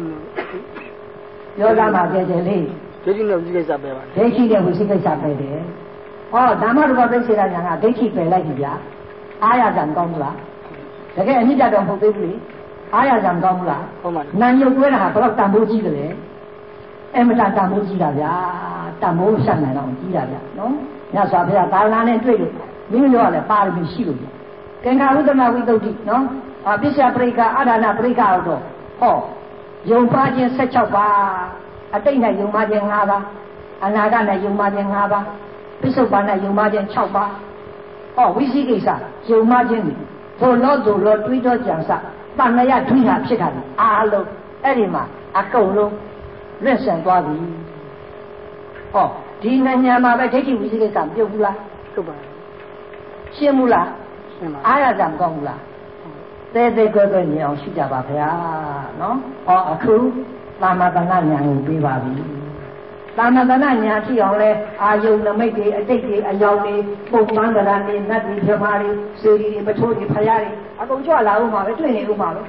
ပြောသားမှာကြဲကြဲလေးဒိဋ္ဌိနဲ့ဝိသိကိစ္စပယ်ပါဒိဋ္ဌိနဲ့ဝိသိကိစ္စပယ်တယ်ဟောဓမ္မရူပသိစေရညာကဒိဋ္ဌိပယ်လိုက်ပြီဗျာအားရကြံကောင်းဘူးလားတကယ်အနိစ္စတော့မဟုတ်သေးဘူးလေအားရကြံကောင်းဘူးလားဟုတ်ပါဘူးနာယုတ်တွဲတာဟာဘယ်တော့တန်ဖိုးကြီးတယ်လဲအဲ့မတန်တန်မိုးကြီးတာဗျာတန်မိုးဆက်နိုင်တော့ကြီးတာဗျာနော်ညစွာဘုရားသာသနာနဲ့တွေ့လို့မိမိတို့ကလည်းပါရမီရှိလို့ကင်္ခာဝိတ္တမဝိတုဒ္ဓိနော်အပစ္စယပရိက္ခအာဒါနပရိက္ခတော့ဟောယုံပါခြင်း၁၆ပါးအတိတ်နဲ့ယုံပါခြင်း၅ပါးအနာဂတ်နဲ့ယုံပါခြင်း၅ပါးပစ္စုပန်နဲ့ယုံပါခြင်း၆ပါးဟောဝိသိကိစ္စယုံပါခြင်းဘုလောဒုလောတွေးတော်ကြံစတဏှာဒွိဟာဖြစ်တာအားလုံးအဲ့ဒီမှာအကုန်လုံးလွတ်ဆန်သွားပြီဟောဒီနိုင်ငံမှာပဲဒိဋ္ဌိဝိသိကိစ္စမပြုတ်ဘူးလားပြုတ်ပါရှင်းဘူးလားရှင်းပါအားရကြမကောင်းဘူးလားတဲတဲကွဲကွဲမြင်အောင်ရှိကြပါဗျာနော်ဟောအခုသာမတနာဉာဏ်ကိုပြီးပါပြီသာမတနာဉာဏ်ဖြစ်အောင်လဲအာယုန်နမိတ်တွေအတိတ်တွေအယောင်တွေပုံမှန်ကရာတွေနတ်တွေပြမာတွေစေတီတွေပထိုးတွေဖရာတွေအကုန်ကြွလာဦးမှာပဲတွေ့နေဦးမှာပဲ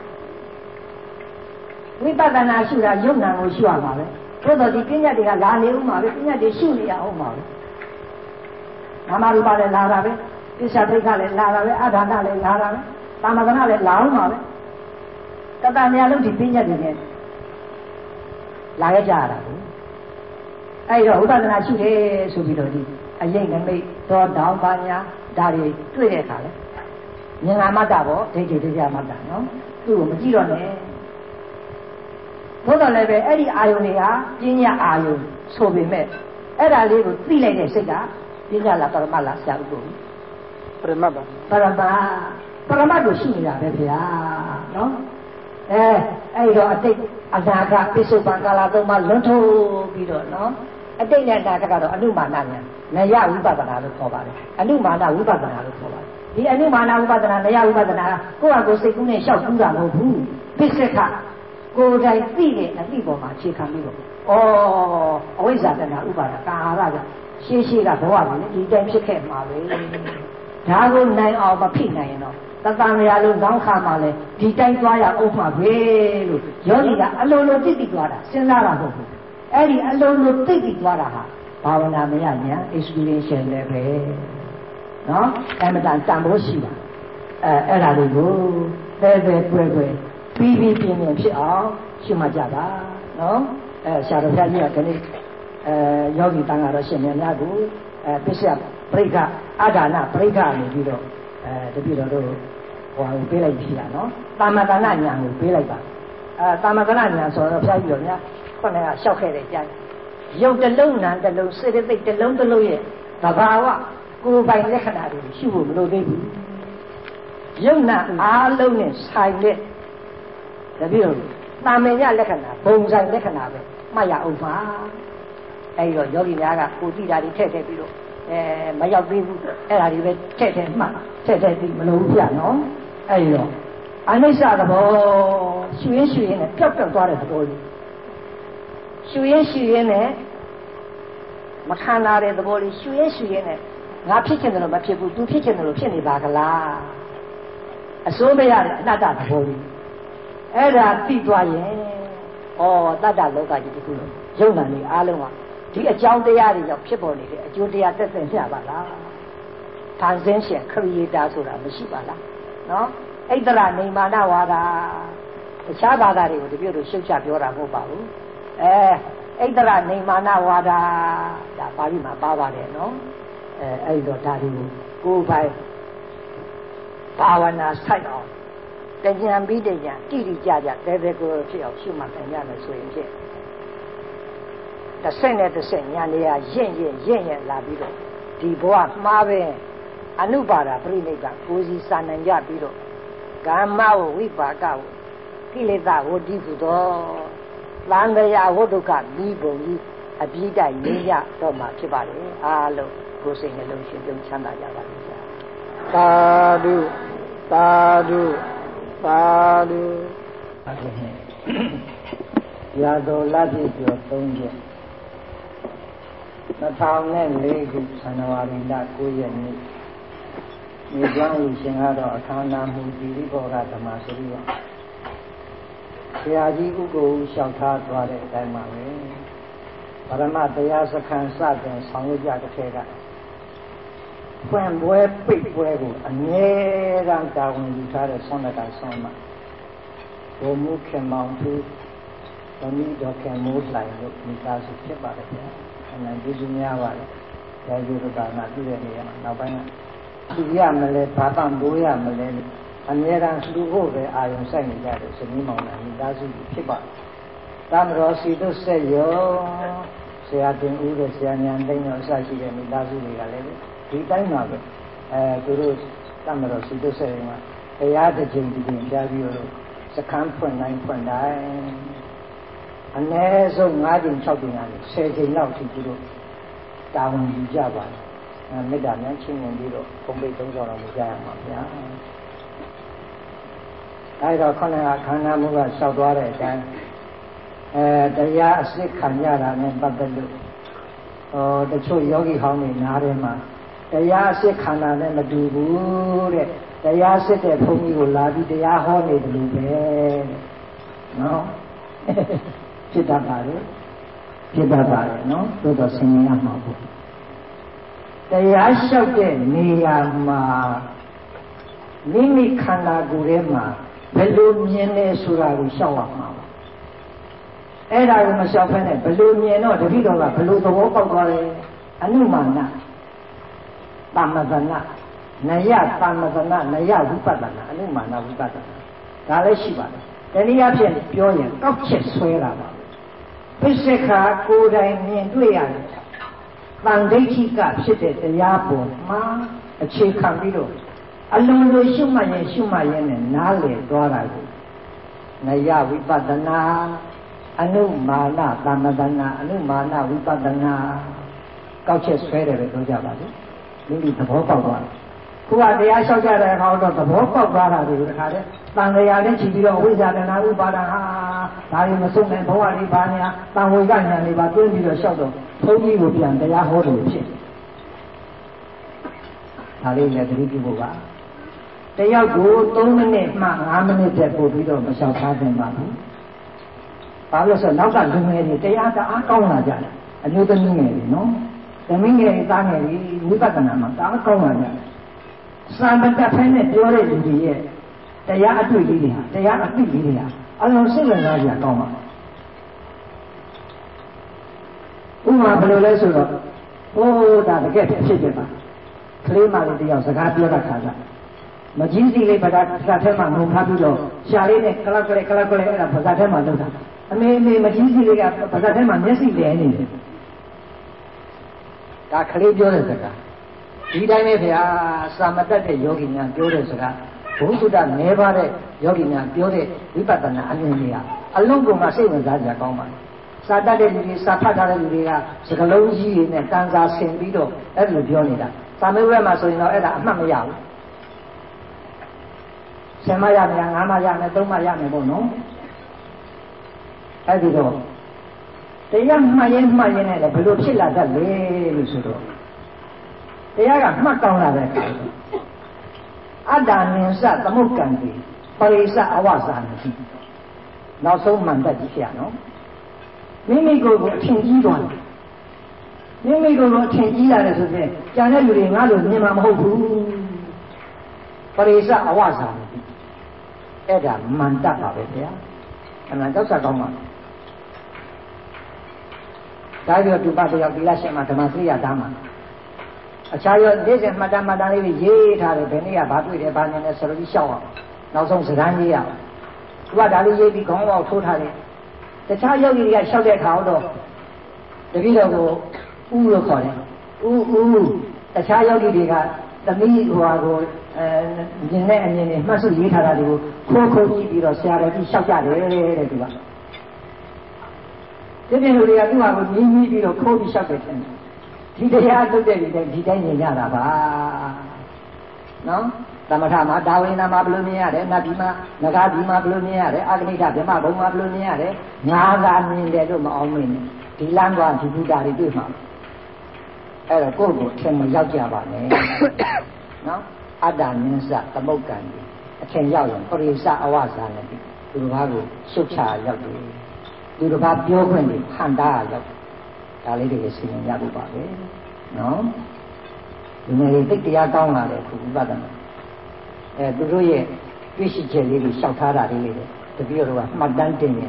ဝိပဿနာရှုတာယုံနာကိုရှုရမှာပဲသို့တော်ဒီပညာတွေကလာနေဦးမှာပဲပညာတွေရှုနေရအောင်မှာပဲနာမရူပလည်းလာတာပဲပစ္စယပရိက္ခလည်းလာတာပဲအာဒါနလည်းလာတာပဲသာမကနာလည်းလာအောင်မှာပဲတတညာလုံးဒီပညာတွေနဲ့လာရကြရတာကိုအဲ့တော့ဝိပဿနာရှုတယ်ဆိုပြီးတော့ဒီအရင်ကမိတ်တော်တောင်ပါညာဒါတွေတွေ့တဲ့အခါလဲဉာဏ်မတ္တပေါ့ဒိဋ္ဌိတရားမတ္တနော်သူ့ကိုမကြည့်တော့နဲ့ဘုရားလည်းပဲအဲ့ဒီအာယုန်တွေဟာပညာအာယုန်ဆိုပေမဲ့အဲ့ဒါလေးကိုသိလိုက်တဲ့စိတ်ကပညာလားပရမတ်လားဆရာဥပ္ပုပရမတ်ပါပရမတ်ပရမတ်ကိုရှိနေတာပဲဗျာနော်အဲအဲ့တော့အတိတ်အနာဂတ်ပိစုပန်ကာလသုံးပါလွန်ထိုးပြီးတော့နော်အတိတ်နဲ့အနာဂတ်ကတော့အနုမာနဉာဏ်နယဝိပဿနာလို့ခေါ်ပါတယ်အနုမာနဝိပဿနာလို့ခေါ်ပါတယ်ဒီအနုမာနဝိပဿနာနယဝိပဿနာကကိုယ့်ဟာကိုယ်စိတ်ကူးနဲ့လျှောက်ကူးတာမဟုတ်ဘူးပိစိခကိုယ်တိုင်သိတဲ့အသိပေါ်မှာအခြေခံပြီးတော့ဩအဝိဇ္ဇာတဏှာဥပါဒကာရကရှေးရှေးကဘဝကလည်းဒီတိုင်းဖြစ်ခဲ့မှာပဲဒါကိုနိုင်အောင်မဖိနိုင်ရင်တော့တသံဃာလုံးကောင်းခါမှလည်းဒီတိုင်းသွားရအောင်မှာပဲလို့ယောဂီကအလိုလိုသိသိသွားတာစဉ်းစားတာမဟုတ်ဘူးအဲ့ဒီအလိုလိုသိသိသွားတာဟာဘာဝနာမရညာ experiential လည်းပဲနော်အမှန်တန်တန်ဖို့ရှိပါအဲအဲ့ဒါလေးကိုပဲပဲကွယ်ကွယ်ပြီးပြီးပြင်းပြင်းဖြစ်အောင်ရှင်းမှကြပါနော်အဲဆရာတော်ဘုရားကြီးကဒီနေ့အဲယောဂီတန်ဃာတော်ရှင်များများကိုအဲပစ္စယပရိက္ခအာဒါနပရိက္ခနေပြီးတော့အဲတပည့်တော်တို့ဟိုကိုပေးလိုက်ပြီလားနော်တာမကနာညာကိုပေးလိုက်ပါအဲတာမကနာညာဆိုတော့ဘုရားကြီးတော်များခုနကလျှောက်ခဲ့တဲ့ကြားရုပ်တစ်လုံးနာတစ်လုံးစေတသိက်တစ်လုံးတစ်လုံးရဲ့သဘာဝကိုယ်ပိုင်လက္ခဏာတွေရှိဖို့မလိုသေးဘူးရုပ်နာအားလုံးနဲ့ဆိုင်တဲ့တပည့်တော်တာမညလက္ခဏာဘုံဆိုင်လက္ခဏာပဲမှတ်ရအောင်ပါအဲဒီတော့ယောဂီများကကိုသိတာတွေထည့်ထည့်ပြီးတော့အဲမရောက်သေးဘူးအဲ့ဒါတွေပဲထည့်ထည့်မှတ်ထည့်ထည့်ပြီးမလို့ပြနော်အဲဒီတော့အနိစ္စသဘောရှုရင်းရှုရင်းနဲ့ပျောက်ပျောက်သွားတဲ့သဘောလေးရှုရင်းရှုရင်းနဲ့မခံနာတဲ့သဘောလေးရှုရင်းရှုရင်းနဲ့ငါဖြစ်ချင်တယ်လို့မဖြစ်ဘူးသူဖြစ်ချင်တယ်လို့ဖြစ်နေပါကလားအစိုးမရတဲ့အနတ္တသဘောလေးအဲ့ဒါသိသွားရင်ဩတတ္တလောကကြီးတစ်ခုလုံးယုံနာနေအားလုံးကဒီအကြောင်းတရားတွေကြောင့်ဖြစ်ပေါ်နေတဲ့အကျိုးတရားသက်သက်မျှပါလားဖန်ဆင်းရှင်ခရီးတာဆိုတာမရှိပါလားနော်ဣတ္တရနေမာနဝါဒတခြားဘာသာတွေကိုတပြည့်လို့ရှုပ်ချပြောတာမဟုတ်ပါဘူးအဲဣတ္တရနေမာနဝါဒဒါပါဠိမှာပါပါတယ်နော်အဲအဲ့ဒီတော့ဒါတွေကိုကိုယ်ပိုင်ဘာဝနာဆိုင်အောင်တဉာဏ်ပြီးတဉာဏ်တိတိကျကျတဲတဲကိုဖြစ်အောင်ရှုမှတ်နိုင်ရမယ်ဆိုရင်ဖြင့်တစ်ဆက်နဲ့တစ်ဆက်ညာနေရရင့်ရင့်ရင့်ရင့်လာပြီးတော့ဒီဘဝမှားပဲအနုပါဒပြိနိဗ္ဗာန်ကိုယ်စီစာနိုင်ကြပြီးတော့ကာမဝဝိပါကဝကိလေသာဝတ္တိဟုသောသံဃာဝတ္တုကမိဘုံကြီးအပြည့်တိုက်နေရတော့မှာဖြစ်ပါလေအားလုံးကိုယ်စိတ်နှလုံးရှင်ပြုံးချမ်းသာကြပါလိမ့်မယ်သာဓုသာဓုသာဓုရာတော်လက်ပြကျော်သုံးချက်နှစ်ထောင်လေးခုဇန်နဝါရီလကိုးရက်နေ့မြေကျွမ်းလူရှင်ကတော့အခမ်းအနားမှုဒီလိဘောဂဓမ္မစရိယဆရာကြီးဥက္ကိုလ်လျှောက်ထားသွားတဲ့အတိုင်းပါပဲပရမတရားစခန်းစတင်ဆောင်ရွက်ကြတဲ့ထဲကဖွင့်ပွဲပိတ်ပွဲကိုအမြဲတမ်းတာဝန်ယူထားတဲ့ဆွမ်းတကဆွမ်းမှာဘုံမှုခင်မောင်သူဒီတော့ကမိုးလိုက်လို့မိသားစုဖြစ်ပါတယ်ဗျာအနန္တကြီးများပါလေဒါကြိုးတာနာပြုတဲ့နေရာမှာနောက်ပိုင်းကသူရမလဲဘာပံမိုးရမလဲအများအားလူဖို့ပဲအာရုံစိုက်နေကြတယ်စနီးမောင်နှံမိသားစုဖြစ်ပါတယ်တမတော်စီတို့ဆက်ရောဆရာတင်ဦးတဲ့ဆရာညာသိန်းတော်အစရှိတဲ့မိသားစုတွေကလည်းဒီတိုင်းမှာပဲအဲသူတို့တမတော်စီတို့ဆက်ရောတရားတစ်ချိန်တစ်ချိန်ကြားပြီးတော့စခန်းဖွင့်တိုင်းဖွင့်တိုင်းအနည်းဆုံး၅ချိန်၆ချိန်ကနေ၁၀ချိန်လောက်ထိသူတို့တာဝန်ယူကြပါတယ်အဲမေတ္တာများချင်းဝင်ပြီးတော့ဘုံပိတ်သုံးဆောင်တော်မူကြရမှာဗျာအဲဒါခန္ဓာခန္ဓာမှုကလျှောက်သွားတဲ့အတိုင်းအဲတရားအစစ်ခံရတာနဲ့ပတ်သက်လို့ဟောတချို့ယောဂီဟောင်းတွေနားထဲမှာတရားအစစ်ခံတာနဲ့မတူဘူးတဲ့တရားစစ်တဲ့ဘုန်းကြီးကိုလာပြီးတရားဟောနေတယ်လို့ပဲနော်ဖြစ်တတ်ပါလေဖြစ်တတ်ပါလေနော်သို့တော့ဆင်ញင်ရမှာပေါ့တရားလျှောက်တဲ့နေရာမှာမိမိခန္ဓာကိုယ်ထဲမှာဘယ်လိုမြင်လဲဆိုတာကိုလျှောက်ရမှာပါအဲ့ဒါကိုမလျှောက်ဖဲနဲ့ဘယ်လိုမြင်တော့တတိတော်ကဘယ်လိုသဘောပေါက်သွားလဲအနုမာနတမ္မသနာနယတမ္မသနာနယဝိပဿနာအနုမာနဝိပဿနာဒါလည်းရှိပါတယ်တနည်းအားဖြင့်ပြောရင်ကောက်ချက်ဆွဲတာပါပိဿခာကိုယ်တိုင်မြင်တွေ့ရတယ်တန်ဒိဋ္ဌိကဖြစ်တဲ့တရားပေါ်မှာအခြေခံပြီးတော့အလုံးလိုရှုမှတ်ရင်ရှုမှတ်ရင်နဲ့နားလည်သွားတာကိုနယဝိပဿနာအနုမာနသမ္မသနာအနုမာနဝိပဿနာကောက်ချက်ဆွဲတယ်ပဲပြောကြပါလိမ့်မိမိသဘောပေါက်သွားတယ်ခုကတရားလျှောက်ကြတဲ့အခါတော့သဘောပေါက်သွားတာတွေကိုတခါတည်းတန်လျာနဲ့ချီပြီးတော့ဝိဇ္ဇာတဏှာဥပါဒဟာဒါတွေမဆုံးနိုင်ဘဝတွေဘာညာတန်ဝေကညာတွေပါတွင်းပြီးတော့လျှောက်တော့ဘုန်းကြီးကိုပြန်တရားဟောတယ်ဖြစ်ဒါလေးလည်းသတိပြုဖို့ပါတယောက်ကို၃မိနစ်မှ၅မိနစ်တက်ပို့ပြီးတော့မလျှောက်ထားသင့်ပါဘူးဘာလို့ဆိုနောက်ကလူငယ်တွေတရားတအားကောင်းလာကြတယ်အမျိုးသမီးငယ်တွေနော်သမီးငယ်တွေသားငယ်တွေဝိပဿနာမှာတအားကောင်းလာကြတယ်စံမတက်ဖဲနဲ့ပြောတဲ့လူတွေရဲ့တရားအတွေ့လေးတွေဟာတရားအသိလေးတွေဟာအလုံးစိတ်ဝင်စားကြကောင်းပါဥပမာဘယ်လိုလဲဆိုတော့ဟိုးဒါတကယ်ဖြစ်ဖြစ်ပါကလေးမလေးတယောက်စကားပြောတာခါစားမကြီးစီလေးဗဒါဗဇတ်ထဲမှာငုံထားပြီးတော့ရှာလေးနဲ့ကလပ်ကလေးကလပ်ကလေးအဲ့ဒါဗဇတ်ထဲမှာလုပ်တာအမေအမေမကြီးစီလေးကဗဇတ်ထဲမှာမျက်စိလဲနေတယ်ဒါကလေးပြောတဲ့စကားဒီတိုင်းပဲဗျာစာမတတ်တဲ့ယောဂီများပြောတဲ့စကားဘုဟုတ္တနဲပါတဲ့ယောဂီများပြောတဲ့ဝိပဿနာအမြင်တွေဟာအလုံးကုန်မှစိတ်ဝင်စားကြကောင်းပါစာတတ်တဲ့လူတွေစာဖတ်ထားတဲ့လူတွေကစကလုံးကြီးတွေနဲ့တန်စာဆင်ပြီးတော့အဲ့လိုပြောနေတာစာမေးပွဲမှာဆိုရင်တော့အဲ့ဒါအမှတ်မရဘူးဆယ်မရမယ်ငါးမရမယ်သုံးမရမယ်ပေါ့နော်အဲ့ဒီတော့တရားမှတ်ရင်မှတ်ရင်လည်းဘယ်လိုဖြစ်လာတတ်လဲလို့ဆိုတော့တရားကမှတ်ကောင်းလာတဲ့အခါအတ္တနိစ္စသမုပ္ကံတိပရိစ္ဆအဝဇာနတိနောက်ဆုံးမှန်တတ်ကြီးဖြစ်ရနော်မိမိကိုယ်ကိုအထင်ကြီးသွားတယ်မိမိကိုယ်ကိုအထင်ကြီးလာတယ်ဆိုရင်ကြံတဲ့လူတွေငါ့လိုမြင်မှာမဟုတ်ဘူးပရိစ္ဆအဝဇာနတိအဲ့ဒါမှန်တတ်ပါပဲဗျာအမှန်တော့ဆက်ကောင်းပါဒါကြောင့်ဒီပတ်တရားဒီလရှိမှဓမ္မစရိယသားမှာအခြားရောနေ့စဉ်မှတ်တမ်းမှတ်တမ်းလေးတွေရေးထားတယ်ဘယ်နေ့ကဘာတွေ့တယ်ဘာမြင်တယ်ဆိုတော့ဒီရှောက်အောင်နောက်ဆုံးစကားရေးရအောင်သူကဒါလေးရေးပြီးခေါင်းပေါက်ထိုးထားတယ်တခြားယောဂီတွေကလျှောက်တဲ့အခါတော့တပည့်တော်ကိုဥလို့ခေါ်တယ်ဥဥတခြားယောဂီတွေကသမီးဟိုဟာကိုအဲမြင်တဲ့အမြင်တွေမှတ်စုရေးထားတာတွေကိုခိုးခိုးကြည့်ပြီးတော့ဆရာတော်ကြီးလျှောက်ကြတယ်တဲ့သူကဒီပြင်လူတွေကသူ့ဟာကိုမြင်းကြီးပြီးတော့ခိုးပြီးလျှောက်တယ်တဲ့ဒီတရားလုပ်တဲ့ဒီတိုင်းဒီတိုင်းမြင်ရတာပါနော်သမထမှာဒါဝိနာမှာဘယ်လိုမြင်ရတယ်နတ်ပြည်မှာနဂါပြည်မှာဘယ်လိုမြင်ရတယ်အာဂနိဋ္ဌဗြဟ္မဘုံမှာဘယ်လိုမြင်ရတယ်ငါးသာမြင်တယ်လို့မအောင်မင်းနဲ့ဒီလမ်းသွားဒီဘုရားတွေတွေ့မှာအဲ့တော့ကိုယ့်ကိုထင်မရောက်ကြပါနဲ့နော်အတ္တနိစ္စသမုပ္ကံကြီးအထင်ရောက်ရင်ပရိစ္ဆအဝဇာနဲ့ဒီလိုဘာကိုရှုပ်ချရောက်တယ်ဒီလိုဘာပြောခွင့်တွေဟန်တာရောက်ဒါလေးတွေရှင်းရဖို့ပါပဲနော်ဒီနေ့တိတ်တရားကောင်းလာတယ်ခုဥပဒနာအဲသူတို့ရဲ့တွေ့ရှိချက်လေးတွေလျှောက်ထားတာလေးတွေတပည့်တော်ကမှတ်တမ်းတင်နေတယ်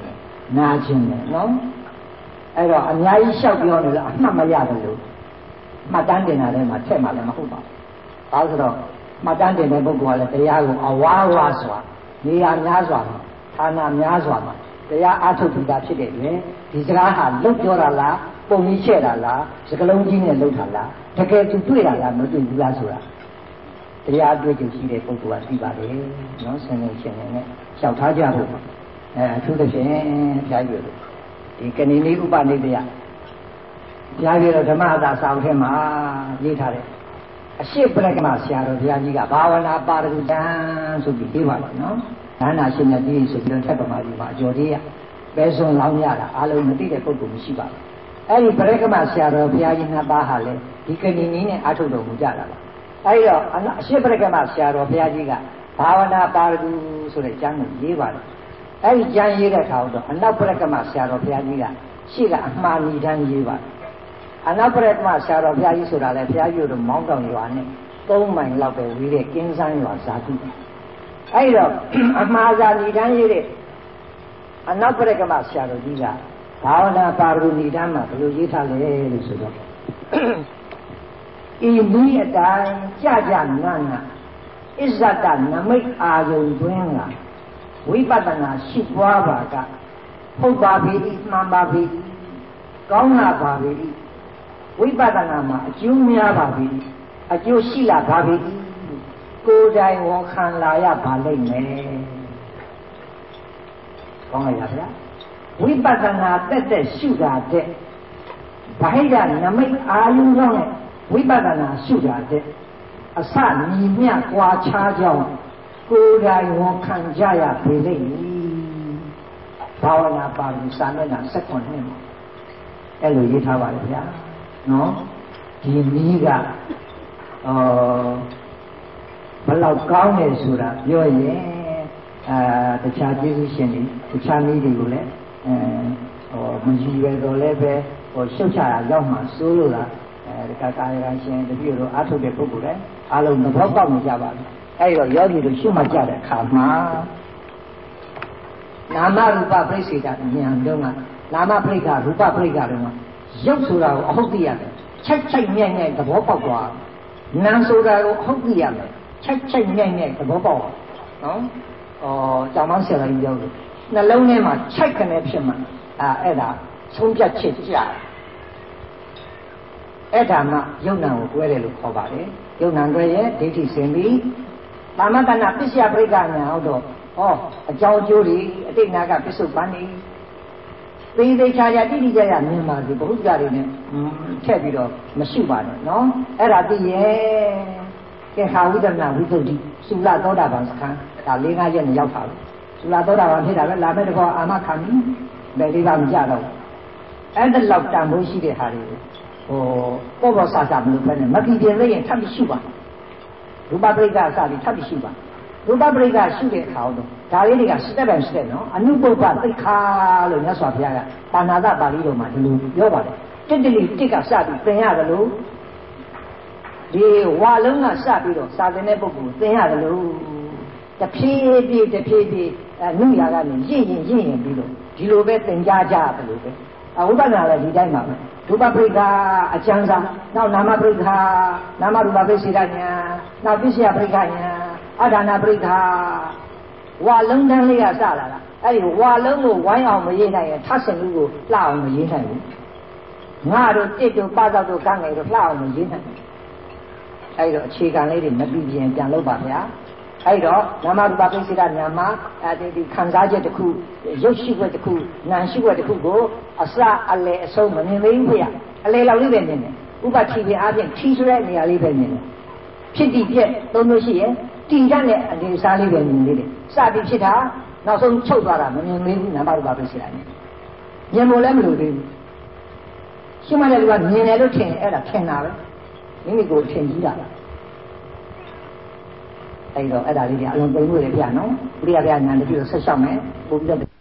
နာခြင်းပဲနော်အဲ့တော့အများကြီးလျှောက်ပြောနေလို့အမှတ်မရတယ်လို့မှတ်တမ်းတင်တာလည်းမှထက်မှလည်းမဟုတ်ပါဘူး။ဘာလို့ဆိုတော့မှတ်တမ်းတင်တဲ့ပုဂ္ဂိုလ်ကလည်းတရားကိုအဝါဝါစွာနေရာများစွာမှာဌာနများစွာမှာတရားအားထုတ်ပြီးသားဖြစ်တဲ့တွင်ဒီစကားဟာလုတ်ပြောတာလားပုံကြီးချဲ့တာလားစကလုံးကြီးနဲ့လုတ်တာလားတကယ်သူတွေ့တာလားမတွေ့ဘူးလားဆိုတာတရားတွေ့ကြရှိတဲ့ပုဂ္ဂိုလ်ကသိပါတယ်နော်ဆင်းရဲခြင်းနဲ့လျှောက်ထားကြဖို့အဲအထူးသဖြင့်ဖျားရွယ်လို့ဒီကဏီနိဥပနိဒယဖျားရွယ်တော့ဓမ္မသာစာအုပ်ထဲမှာရေးထားတယ်အရှိပရကမဆရာတော်ဘုရားကြီးကဘာဝနာပါရဂုတံဆိုပြီးပြောပါတော့နော်ဒါနာရှင်မြတ်ကြီးဆိုပြီးတော့ထက်ပမာကြီးမှာအကျော်သေးရပဲစွန်လောင်းရတာအားလုံးမသိတဲ့ပုဂ္ဂိုလ်မရှိပါဘူးအဲ့ဒီပရကမဆရာတော်ဘုရားကြီးနှစ်ပါးဟာလည်းဒီကဏီနည်းနဲ့အားထုတ်တော်မူကြတာပါအဲ့တော့အရှိပရကမဆရာတော်ဘုရားကြီးကဘာဝနာပါရဂုဆိုတဲ့ကျမ်းကိုရေးပါတယ်အဲ့ဒီကျမ်းရေးတဲ့အခါတော့အနောက်ပရကမဆရာတော်ဘုရားကြီးကရှေ့ကအမှားနိဒန်းရေးပါတယ်အနောက်ပရကမဆရာတော်ဘုရားကြီးဆိုတာလည်းဘုရားကြီးတို့မောင်းတောင်ရွာနဲ့သုံးမိုင်လောက်ပဲဝေးတဲ့ကင်းစန်းရွာဇာတိအဲ့တော့အမှားစာနိဒန်းရေးတဲ့အနောက်ပရကမဆရာတော်ကြီးကဘာဝနာပါရဂုနိဒန်းမှာဘယ်လိုရေးထားလဲလို့ဆိုတော့ဤနည်းအတိုင်းကြကြနာနာအစ္ဆဒနမိတ်အာယုံတွင်ကဝိပဿနာရှိပွားပါကဟုတ်ပါပြီမှန်ပါပြီကောင်းလာပါပြီဝိပဿနာမှာအကျိုးများပါပြီအကျိုးရှိလာပါပြီကိုယ်တိုင်ဝန်ခံလာရပါလိမ့်မယ်ကောင်းလိုက်ပါဗျာဝိပဿနာတက်တက်ရှုတာတဲ့ဘာဟိကနမိတ်အာယုံကြောင့်ဝိပဿနာရှုတာတဲ့အစညီမျှကွာခြားကြောင်းကိုယ်တိုင်ဝန်ခံကြရပေလိမ့်မည်ဘာဝနာပါဠိစာမျက်နှာ၁၇နှစ်မှာအဲ့လိုရေးထားပါလေဗျာနော်ဒီနည်းကအော်ဘလောက်ကောင်းတယ်ဆိုတာပြောရင်အာတခြားကျေးဇူးရှင်တွေတခြားနည်းတွေကိုလည်းအဲဟောမကြည့်ရတော့လည်းပဲဟောရှုပ်ချတာရောက်မှစိုးလို့လားအဲဒီကကာယကရှင်တပည့်တို့အားထုတ်တဲ့ပုဂ္ဂိုလ်လည်းအားလုံးသဘောပေါက်နေကြပါပြီအဲဒီတော့ယောဂီတို့ရှုမှတ်ကြတဲ့အခါမှာနာမရူပပြိစေတာဉာဏ်တုံးကနာမပြိကရူပပြိကတုံးကရုပ်ဆိုတာကိုအဟုတ်သိရတယ်ချိုက်ချိုက်မြိုက်မြိုက်သဘောပေါက်သွားနာမ်ဆိုတာကိုအဟုတ်သိရတယ်ချိုက်ချိုက်မြိုက်မြိုက်သဘောပေါက်နော်အော်ကြောင်မဆရာကြီးပြောလို့နှလုံးထဲမှာချိုက်ကနေဖြစ်မှာအာအဲ့ဒါဆုံးဖြတ်ချက်ကြအဲ့ဒါမှယုံနာကိုတွဲတယ်လို့ခေါ်ပါတယ်ယုံနာတွဲရဲ့ဒိဋ္ဌိစင်ပြီးသာမတနာပစ္စယပရိက္ခညာဟုတ်တော့ဟောအကြောင်းအကျိုးတွေအတိတ်နာကပစ္စုပန်နေသိသိချာချာတိတိကျကျမြင်ပါစေဘုဟုတ္တတွေနဲ့ထည့်ပြီးတော့မရှိပါနဲ့နော်အဲ့ဒါသိရဲ့ကေခာဝိဒနာဝိသုဒ္ဓိသုလသောတာပန်စခန်းဒါ၄၅ရက်နဲ့ရောက်ပါလို့သုလသောတာပန်ဖြစ်တာပဲလာမဲ့တကောအာမခံပြီးဘယ်လေးပါမကြတော့အဲ့ဒါလောက်တန်ဖိုးရှိတဲ့ဟာတွေဟိုပေါ်ပေါ်ဆာဆာမလို့ပဲနဲ့မကြည့်ပြင်လို့ရင်ထပ်ပြီးရှုပါရူပပရိက္ခအစပြီးထပ်ပြီးရှုပါရူပပရိက္ခရှုတဲ့အခါတော့ဒါလေးတွေက step by step နော်အနုပုပ္ပသိက္ခာလို့မြတ်စွာဘုရားကပါဏာသပါဠိတော်မှာဒီလိုပြောပါတယ်တစ်တလီတစ်ကစပြီးသင်ရတယ်လို့ဒီဝါလုံးကစပြီးတော့စာသင်တဲ့ပုဂ္ဂိုလ်သင်ရတယ်လို့တဖြည်းဖြည်းတဖြည်းဖြည်းအနုရာကနေရင့်ရင်ရင့်ရင်ပြီးတော့ဒီလိုပဲသင်ကြားကြတယ်လို့ပဲအဝိပဿနာလည်းဒီတိုင်းပါပဲရူပပရိက္ခအကျဉ်းစားနောက်နာမပရိက္ခနာမရူပပိစေတညာနောက်ပစ္စယပရိက္ခညာအဒါနာပရိက္ခဝါလုံးတန်းလေးကစလာတာအဲ့ဒီဝါလုံးကိုဝိုင်းအောင်မရေးနိုင်ရင်ထဆင်လူကိုလှအောင်မရေးနိုင်ဘူးငါတို့တစ်တို့ပသတို့ကငယ်တို့လှအောင်မရေးနိုင်ဘူးအဲ့တော့အခြေခံလေးတွေမပြီးပြင်ပြန်လုပ်ပါဗျာအဲ့တော့နာမရူပပိစေတညာမှာအဲဒီဒီခံစားချက်တစ်ခုရုပ်ရှိွက်တစ်ခုနာမ်ရှိွက်တစ်ခုကိုအစအလယ်အဆုံးမမြင်သေးဘူးဗျာအလယ်လောက်လေးပဲမြင်တယ်ဥပတိပင်အားဖြင့်ထီးဆိုတဲ့နေရာလေးပဲမြင်တယ်ဖြစ်တည်ပြက်သုံးလို့ရှိရင်တည်တတ်တဲ့အနေအစားလေးပဲမြင်သေးတယ်စပြီးဖြစ်တာနောက်ဆုံးချုပ်သွားတာမမြင်သေးဘူးနာမရူပပိစေတညာမြင်လို့လည်းမလို့သေးဘူးရှိမှလည်းလူကမြင်တယ်လို့ထင်အဲ့ဒါထင်တာပဲမိမိကိုထင်ကြီးတာအဲ့တော့အဲ့ဒါလေးတွေအလုံးသိလို့ရပြနော်ဘုရားဗျာညာတပြည့်တော့ဆက်လျှောက်မယ်ပို့ပြီးတော့